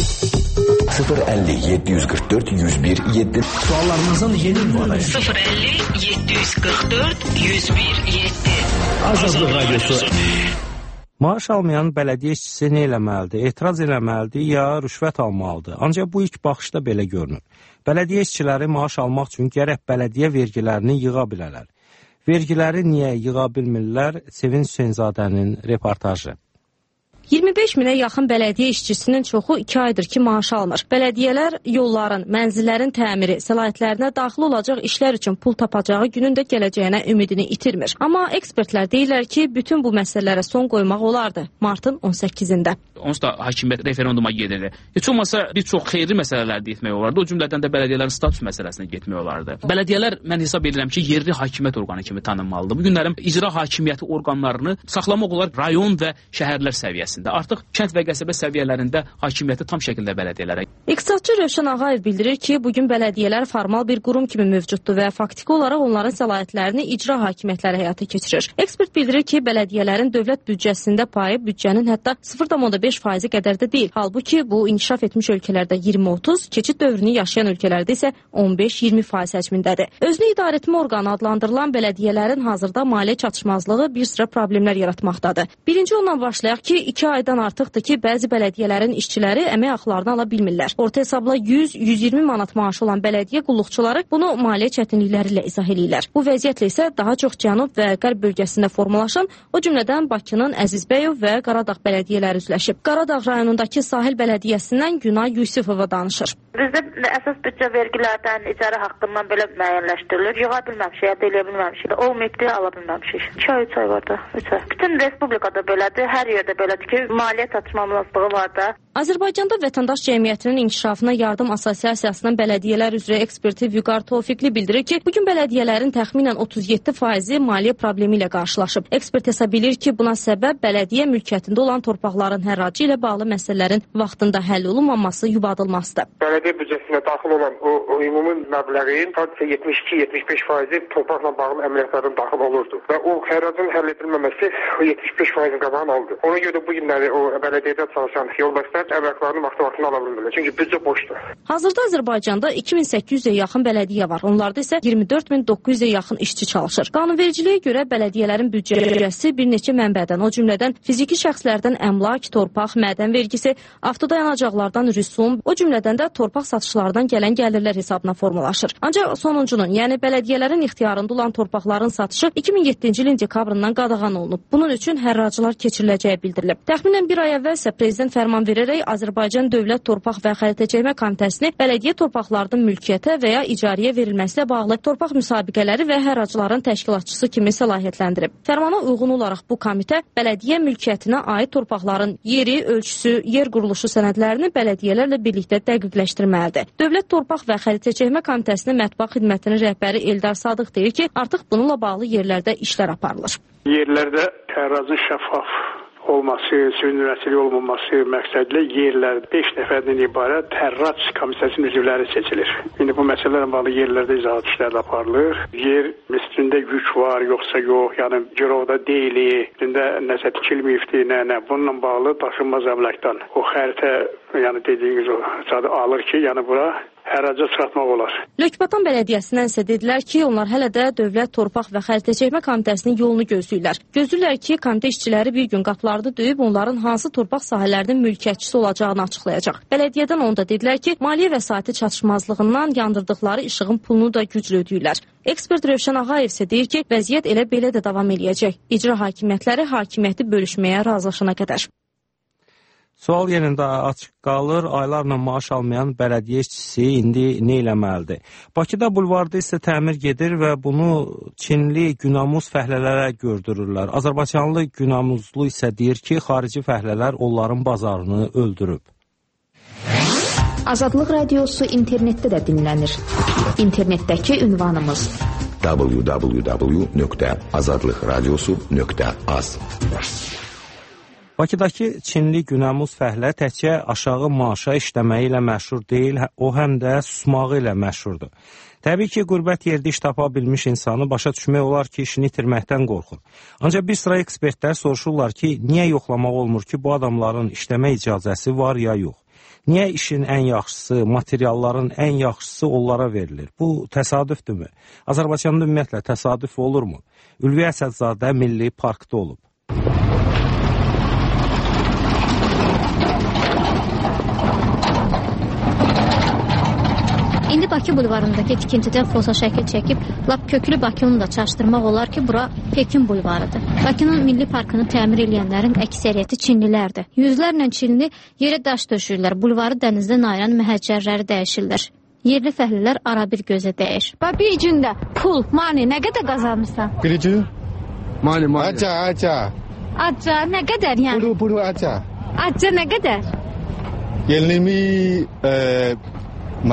sıfır əlli yeddi yüz qırx dörd yüz bir yeddi Suallarınızın yeni ünvanı sıfır əlli yeddi yüz qırx dörd yüz bir yeddi Azadlıq Radiosu. Maaş almayan bələdiyyə işçisi nə eləməlidir? Etiraz eləməlidir ya rüşvət almalıdır? Ancaq bu ilk baxışda belə görünür. Bələdiyyə işçiləri maaş almaq üçün gərək bələdiyyə vergilərini yığa bilərlər. Vergiləri niyə yığa bilmirlər? Sevinç Hüseynzadənin reportajı. iyirmi beş minə yaxın bələdiyyə işçisinin çoxu iki aydır ki, maaş almır. Bələdiyyələr yolların, mənzillərin təmiri, səlahiyyətlərinə daxil olacaq işlər üçün pul tapacağı günün də gələcəyinə ümidini itirmir. Amma ekspertlər deyirlər ki, bütün bu məsələlərə son qoymaq olardı martın on səkkizində. Onsuz da hakimiyyət referenduma gedirdi. Heç olmasa bir çox xeyirli məsələlər də etmək olardı. O cümlədən də bələdiyyələrin status məsələsinə getmək olardı. Bələdiyyələr mən hesab edirəm ki, yerli hakimiyyət orqanı kimi tanınmalıdır. Bu günlərin icra hakimiyyəti orqanlarını saxlamaq olar rayon və şəhərlər səviyyəsində. səviyyəsində. Artıq kənd və qəsəbə səviyyələrində hakimiyyəti tam şəkildə bələdiyyələrə. İqtisadçı Rövşən Ağayev bildirir ki, bugün bələdiyyələr formal bir qurum kimi mövcuddur və faktiki olaraq onların səlahiyyətlərini icra hakimiyyətləri həyata keçirir. Ekspert bildirir ki, bələdiyyələrin dövlət büdcəsində payı büdcənin hətta sıfır tam beş faizi qədər də deyil. Halbuki bu inkişaf etmiş ölkələrdə iyirmi otuz, keçid dövrünü yaşayan ölkələrdə isə on beş iyirmi faiz həcmindədir. Özünü idarə etmə orqanı adlandırılan bələdiyyələrin hazırda maliyyə çatışmazlığı bir sıra problemlər yaratmaqdadır. Birinci ondan başlayaq ki, iki aydan artıqdır ki, bəzi bələdiyyələrin işçiləri əmək haqlarını ala bilmirlər. Orta hesabla yüz yüz iyirmi manat maaşı olan bələdiyyə qulluqçuları bunu maliyyə çətinlikləri ilə izah edirlər. Bu vəziyyətlə isə daha çox cənub və qərb bölgəsində formalaşan, o cümlədən Bakının Əzizbəyov və Qaradağ bələdiyyələri üzləşib. Qaradağ rayonundakı Sahil bələdiyyəsindən Günay Yusifova danışır. Bizdə əsas büdcə vergilərdən, icarə haqqından belə müəyyənləşdirilir. Yığa bilməmişik, ya da eləyə bilməmişik. Olmayıb deyə ala bilməmişik. iki ay, üç ay var da, üç ay. Bütün respublikada belədir, hər yerdə belədir ki, maliyyə çatışmazlığı var da. Azərbaycanda Vətəndaş Cəmiyyətinin İnkişafına Yardım Assosiasiyasının bələdiyyələr üzrə eksperti Vüqar Tofiqli bildirir ki, bugün bələdiyyələrin təxminən otuz yeddi faizi maliyyə problemi ilə qarşılaşıb. Ekspert hesab edir ki, buna səbəb bələdiyyə mülkiyyətində olan torpaqların hərracı ilə bağlı məsələlərin vaxtında həll olunmaması, yubadılmasıdır. Bələdiyyə büdcəsinə daxil olan o, o ümumi məbləğin sadəcə yetmiş iki yetmiş beş faizi torpaqla bağlı əməliyyatların daxil olurdu və o hərracın həll edilməməsi o yetmiş beş faizin qabağını aldı. Ona görə bu günləri o bələdiyyədə çalışan yoldaşlar əməklərini vaxtı-vaxtında ala bilmirlər. Çünki büdcə boşdur. Hazırda Azərbaycanda iki min səkkiz yüzə yaxın bələdiyyə var. Onlarda isə iyirmi dörd min doqquz yüzə yaxın işçi çalışır. Qanunvericiliyə görə bələdiyyələrin büdcəsi bir neçə mənbədən, o cümlədən fiziki şəxslərdən əmlak, torpaq, mədən vergisi, avtodayanacaqlardan rüsum, o cümlədən də torpaq satışlardan gələn gəlirlər hesabına formalaşır. Ancaq sonuncunun, yəni bələdiyyələrin ixtiyarında olan torpaqların satışı iki min yeddinci ilin dekabrından qadağan olunub. Bunun üçün hərracılar keçiriləcəyi bildirilib. Təxminən bir ay əvvəl isə prezident fərman verərək Azərbaycan Dövlət Torpaq və Xəritəçəkmə Komitəsini bələdiyyə torpaqlarının mülkiyyətə və ya icarəyə verilməsilə bağlı torpaq müsabiqələri və hərracıların təşkilatçısı kimi səlahiyyətləndirib. Fərmana uyğun olaraq bu komitə bələdiyyə mülkiyyətinə aid torpaqların yeri, ölçüsü, yer quruluşu sənədlərini bələdiyyələrlə birlikdə dəqiqləşdirməlidir. Dövlət Torpaq və Xəritəçəkmə Komitəsinin mətbuat xidmətinin rəhbəri Eldar Sadıq deyir ki, artıq bununla bağlı yerlərdə işlər aparılır. Yerlərdə hərracın şəffaf olması, sürünürəsilik olmaması məqsədlə yerlərdə beş nəfərdən ibarət hərrac komissiyasının üzvləri seçilir. İndi bu məsələlərlə bağlı yerlərdə izahat işləri aparılır. Yer üstündə yük var, yoxsa yox, yəni girovda deyil, üstündə nəsə tikilməyibdir, nə, nə. Bununla bağlı daşınmaz əmlakdan o xəritə, yəni dediyiniz o adı alır ki, yəni bura hərraca çıxartmaq olar. Lökbatan Bələdiyyəsindən isə dedilər ki, onlar hələ də Dövlət Torpaq və Xəritəçəkmə Komitəsinin yolunu gözləyirlər. Gözləyirlər ki, komitə işçiləri bir gün qapılarda döyüb onların hansı torpaq sahələrinin mülkiyyətçisi olacağını açıqlayacaq. Bələdiyyədən onu da dedilər ki, maliyyə vəsaiti çatışmazlığından yandırdıqları işığın pulunu da güclü ödəyirlər. Ekspert Rövşən Ağayev isə deyir ki, vəziyyət elə belə də davam eləyəcək. İcra hakimiyyətləri hakimiyyəti bölüşməyə razılaşana qədər. Sual yenində açıq qalır. Aylarla maaş almayan bələdiyyə işçisi indi nə eləməlidir? Bakıda bulvarda isə təmir gedir və bunu Çinli günamuz fəhlələrə gördürürlər. Azərbaycanlı günamuzlu isə deyir ki, xarici fəhlələr onların bazarını öldürüb. Azadlıq radiosu internetdə də dinlənir. İnternetdəki ünvanımız w w w nöqtə azadlıq radiosu nöqtə az. Bakıdakı Çinli günəmuz fəhlə təkcə aşağı maaşa işləməyi ilə məşhur deyil, o həm də susmağı ilə məşhurdur. Təbii ki, qürbət yerdə iş tapa bilmiş insanı başa düşmək olar ki, işini itirməkdən qorxur. Ancaq bir sıra ekspertlər soruşurlar ki, niyə yoxlamaq olmur ki, bu adamların işləmə icazəsi var ya yox? Niyə işin ən yaxşısı, materialların ən yaxşısı onlara verilir? Bu təsadüfdürmü? Azərbaycanda ümumiyyətlə təsadüf olurmu? Ülvi Əsədzadə Milli Parkda olub. İndi Bakı bulvarındakı tikintidə fosa şəkil çəkib, lap köklü Bakını da çaşdırmaq olar ki, bura Pekin bulvarıdır. Bakının Milli Parkını təmir edənlərin əksəriyyəti Çinlilərdir. Yüzlərlə Çinli yerə daş döşürlər, bulvarı dənizdən ayıran məhəccərləri dəyişirlər. Yerli fəhlələr ara bir gözə dəyir. Bir gündə pul, mani nə qədər qazanırsan? Bir gün? Mani, mani. Aca, aca. Aca, nə qədər yəni? Buru, buru, aca. Aca nə qədər? yirmi e, mala.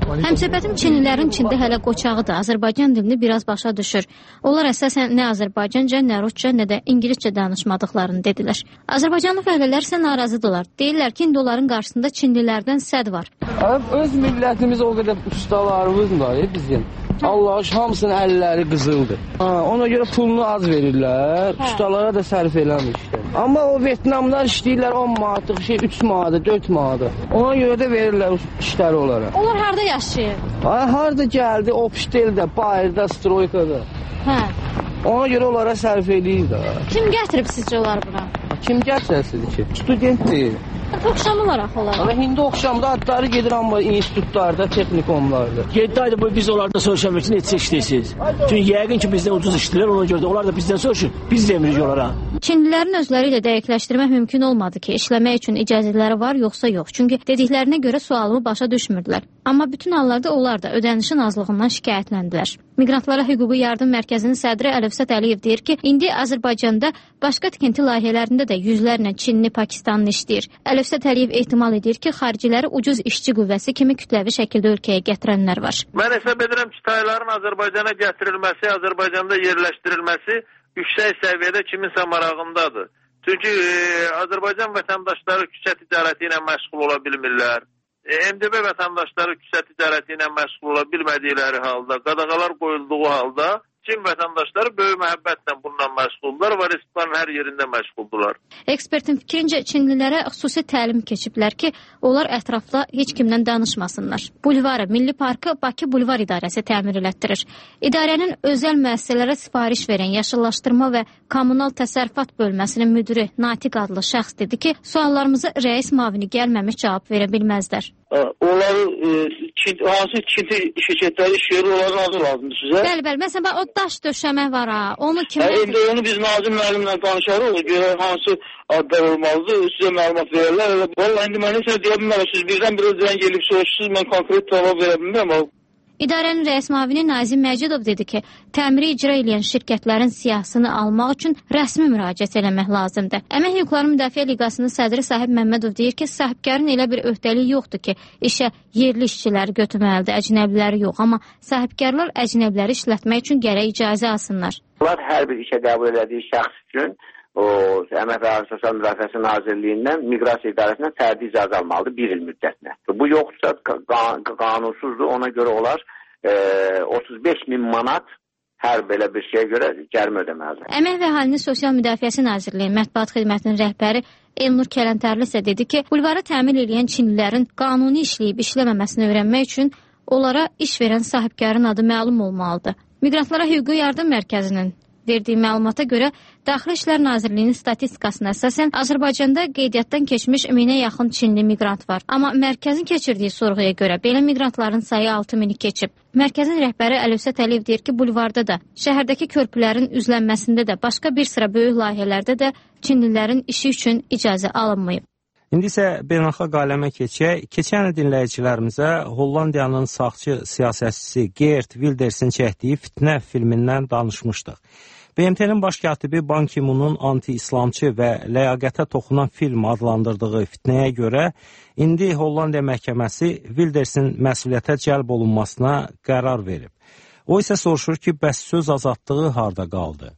Həmsöhbətim Çinlilərin Çində hələ qoçağıdır. Azərbaycan dilini biraz başa düşür. Onlar əsasən nə Azərbaycanca, nə Rusca, nə də İngiliscə danışmadıqlarını dedilər. Azərbaycanlı fəhlələr isə narazıdırlar. Deyirlər ki, indi onların qarşısında Çinlilərdən səd var. Öz millətimiz o qədər ustalarımız var bizim. Allah hamısının əlləri qızıldır. Ha, ona görə pulunu az verirlər, hə. Ustalara da sərf eləmişdir. Amma o Vyetnamlar işləyirlər on manatlıq şey, üç manat, dörd manat. Ona görə də verirlər işləri onlara. Onlar harda yaşayır? Ha, harda gəldi, Opşteldə, Bayırda, Stroykada. Hə. Ona görə onlara sərf eləyir də. Kim gətirib sizcə onlar bura? Kim gətirəsidir ki? Student deyil. Oxşamılar axı onlar. Ama hindi oxşamda adları gedir amma institutlarda, texnikumlarda. yeddi ayda boyu biz onlardan soruşamak için neçə işləyirsiniz? Çünki yəqin ki bizdən ucuz işləyirlər, ona görə də onlar da bizdən soruşur. Biz demirik onlara. Çinlilərin özləri ilə dəqiqləşdirmək mümkün olmadı ki, işləmək üçün icazələri var yoxsa yox. Çünki dediklərinə görə sualımı başa düşmürdülər. Amma bütün hallarda onlar da ödənişin azlığından şikayətləndilər. Miqrantlara Hüquqi Yardım Mərkəzinin sədri Əlifsət Əliyev deyir ki, indi Azərbaycanda başqa tikinti layihələrində də yüzlərlə Çinli, Pakistanlı işləyir. Əlifsət Əliyev ehtimal edir ki, xariciləri ucuz işçi qüvvəsi kimi kütləvi şəkildə ölkəyə gətirənlər var. Mən hesab edirəm ki, tayların Azərbaycana gətirilməsi, Azərbaycanda yerləşdirilməsi yüksək səviyyədə kiminsə marağındadır. Çünki e, Azərbaycan vətəndaşları küçə ticarəti ilə məşğul ola bilmirlər. M D B vətəndaşları küçə ticarəti ilə məşğul ola bilmədikləri halda, qadağalar qoyulduğu halda Çin vətəndaşları böyük məhəbbətlə bununla məşğuldular və respublikanın hər yerində məşğuldular. Ekspertin fikrincə Çinlilərə xüsusi təlim keçiblər ki, onlar ətrafda heç kimlə danışmasınlar. Bulvarı, Milli Parkı Bakı Bulvar İdarəsi təmir elətdirir. İdarənin özəl müəssisələrə sifariş verən Yaşıllaşdırma və Kommunal Təsərrüfat bölməsinin müdiri Natiq adlı şəxs dedi ki, suallarımızı rəis mavini gəlməmiş cavab verə bilməzlər. Onları e, Çin, hansı tikinti şirkətləri işləyir, onların adı lazımdır sizə? Bəli, bəli. Məsələn, o daş döşəmə var ha. Onu kimə... Hə, indi onu biz Nazim müəllimlə danışarıq. Görə hansı adlar olmalıdır, sizə məlumat verirlər. Vallahi indi mən isə deyə bilmərəm. Siz birdən bir özdən gelib soruşsunuz, mən konkret cavab verə bilmərəm. İdarənin rəis mavini Nazim Məcidov dedi ki, təmiri icra edən şirkətlərin siyahısını almaq üçün rəsmi müraciət eləmək lazımdır. Əmək Hüquqları Müdafiə Liqasının sədri Sahib Məmmədov deyir ki, sahibkarın elə bir öhdəliyi yoxdur ki, işə yerli işçiləri götürməlidir, əcnəbiləri yox. Amma sahibkarlar əcnəbiləri işlətmək üçün gərək icazə alsınlar. Bunlar hər bir işə qəbul elədiyi şəxs üçün o Əmək və Əhalinin Sosial Müdafiəsi Nazirliyindən Miqrasiya İdarəsindən fərdi icazə almalıdır bir il müddətinə. Bu yoxdursa qanunsuzdur, ona görə olar e, otuz beş min manat hər belə bir şeyə görə cərimə ödəməlidir. Əmək və Əhalinin Sosial Müdafiəsi Nazirliyi Mətbuat Xidmətinin rəhbəri Elnur Kələntərli isə dedi ki, bulvarı təmin edən Çinlilərin qanuni işləyib işləməməsini öyrənmək üçün onlara iş verən sahibkarın adı məlum olmalıdır. Miqrantlara Hüquqi Yardım Mərkəzinin verdiyi məlumata görə Daxili İşlər Nazirliyinin statistikasına əsasən Azərbaycanda qeydiyyatdan keçmiş minə yaxın Çinli miqrant var. Amma mərkəzin keçirdiyi sorğuya görə belə miqrantların sayı altı mini keçib. Mərkəzin rəhbəri Əlifsət Əliyev deyir ki, bulvarda da, şəhərdəki körpülərin üzlənməsində də, başqa bir sıra böyük layihələrdə də Çinlilərin işi üçün icazə alınmayıb. İndi isə beynəlxalq aləmə keçək. Keçən il dinləyicilərimizə Hollandiyanın sağçı siyasətçisi Geert Wildersin çəkdiyi Fitnə filmindən danışmışdıq. B M T-nin baş katibi Ban Ki-munun anti-İslamçı və ləyaqətə toxunan film adlandırdığı Fitnəyə görə indi Hollandiya məhkəməsi Wildersin məsuliyyətə cəlb olunmasına qərar verib. O isə soruşur ki, bəs söz azadlığı harda qaldı?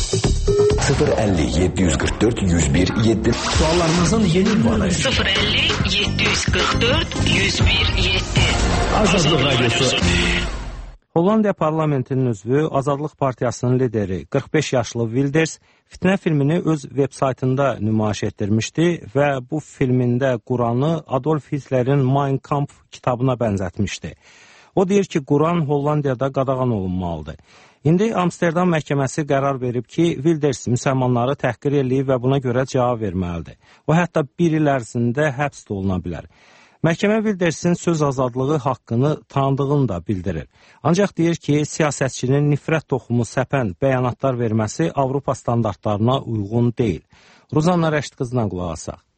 sıfır əlli yeddi yüz qırx dörd yüz bir yeddi Suallarınızın yeni ünvanı sıfır əlli yeddi yüz qırx dörd yüz bir yeddi Azadlıq Radyosu. Hollandiya parlamentinin üzvü Azadlıq Partiyasının lideri qırx beş yaşlı Wilders Fitnə filmini öz veb-saytında nümayiş etdirmişdi və bu filmində Quranı Adolf Hitlerin Mein Kampf kitabına bənzətmişdi. O deyir ki, Quran Hollandiyada qadağan olunmalıdır. İndi Amsterdam məhkəməsi qərar verib ki, Wilders müsəlmanları təhqir eləyib və buna görə cavab verməlidir. O hətta bir il ərzində həbs də oluna bilər. Məhkəmə Wildersin söz azadlığı haqqını tanıdığını da bildirir. Ancaq deyir ki, siyasətçinin nifrət toxumu səpən bəyanatlar verməsi Avropa standartlarına uyğun deyil. Ruzanna Rəşid qızına qulaq asaq.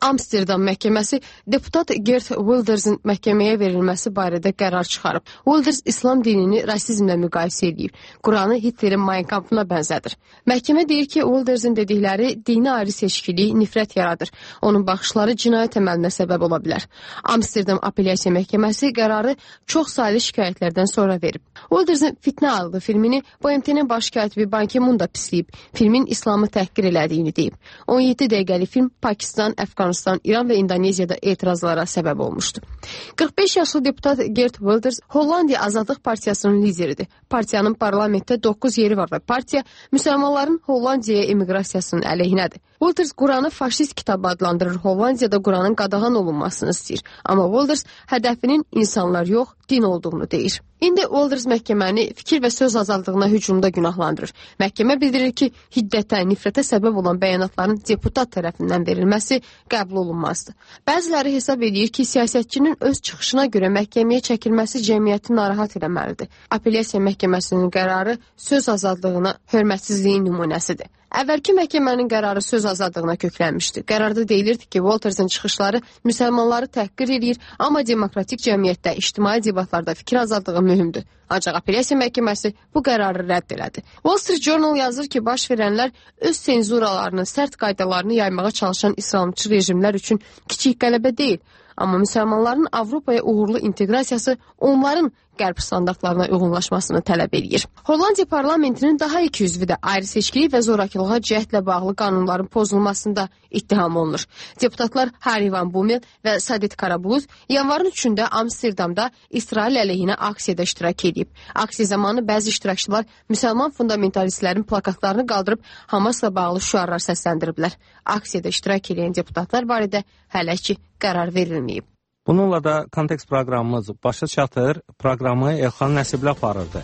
Amsterdam məhkəməsi deputat Geert Wildersin məhkəməyə verilməsi barədə qərar çıxarıb. Wilders İslam dinini rasizmlə müqayisə edib. Quranı Hitlerin Mein Kampfına bənzədir. Məhkəmə deyir ki, Wildersin dedikləri dini ayrı seçkilik, nifrət yaradır. Onun baxışları cinayət əməlinə səbəb ola bilər. Amsterdam Apellyasiya Məhkəməsi qərarı çox saylı şikayətlərdən sonra verib. Wildersin Fitnə adlı filmini B M T-nin baş katibi Ban Ki-moon da pisləyib. Filmin İslamı təhqir elədiyini deyib. on yeddi dəqiqəlik film Pakistan, Əfqanistan, İran və İndoneziyada etirazlara səbəb olmuşdu. qırx beş yaşlı deputat Geert Wilders Hollandiya Azadlıq Partiyasının lideridir. Partiyanın parlamentdə doqquz yeri var və partiya müsəlmanların Hollandiyaya emiqrasiyasının əleyhinədir. Wilders Quranı faşist kitabı adlandırır. Hollandiyada Quranın qadağan olunmasını istəyir. Amma Wilders hədəfinin insanlar yox, din olduğunu deyir. İndi Wilders məhkəməni fikir və söz azadlığına hücumda günahlandırır. Məhkəmə bildirir ki, hiddətə, nifrətə səbəb olan bəyanatların deputat tərəfindən verilməsi qəbul olunmazdır. Bəziləri hesab edir ki, siyasətçinin öz çıxışına görə məhkəməyə çəkilməsi cəmiyyəti narahat eləməlidir. Apellyasiya məhkəməsinin qərarı söz azadlığına hörmətsizliyin nümunəsidir. Əvvəlki məhkəmənin qərarı söz azadlığına köklənmişdi. Qərarda deyilirdi ki, Wilders'in çıxışları müsəlmanları təhqir edir, amma demokratik cəmiyyətdə, ictimai debatlarda fikir azadlığı mühümdür. Ancaq Apellyasiya məhkəməsi bu qərarı rədd elədi. Wall Street Journal yazır ki, baş verənlər öz senzuralarını, sərt qaydalarını yaymağa çalışan İslamçı rejimlər üçün kiçik qələbə deyil. Amma müsəlmanların Avropaya uğurlu inteqrasiyası onların qərb standartlarına uyğunlaşmasını tələb edir. Hollandiya parlamentinin daha iki üzvü də ayrı seçkilik və zorakılığa cəhdlə bağlı qanunların pozulmasında ittiham olunur. Deputatlar Harry Van Bommel və Sadet Karabulut yanvarın üçündə Amsterdamda İsrail əleyhinə aksiyada iştirak edib. Aksiya zamanı bəzi iştirakçılar müsəlman fundamentalistlərin plakatlarını qaldırıb Hamasla bağlı şüarlar səsləndiriblər. Aksiyada iştirak edən deputatlar barədə hələ ki qərar verilməyib. Bununla da Kontekst proqramımız başa çatır. Proqramı Elxan Nəsiblə aparırdı.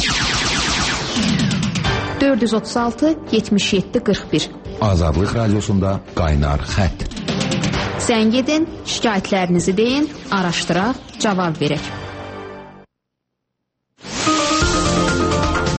dörd yüz otuz altı yetmiş yeddi qırx bir Azadlıq Radiosunda qaynar xətt. Zəng edin, şikayətlərinizi deyin, araşdıraq, cavab verək.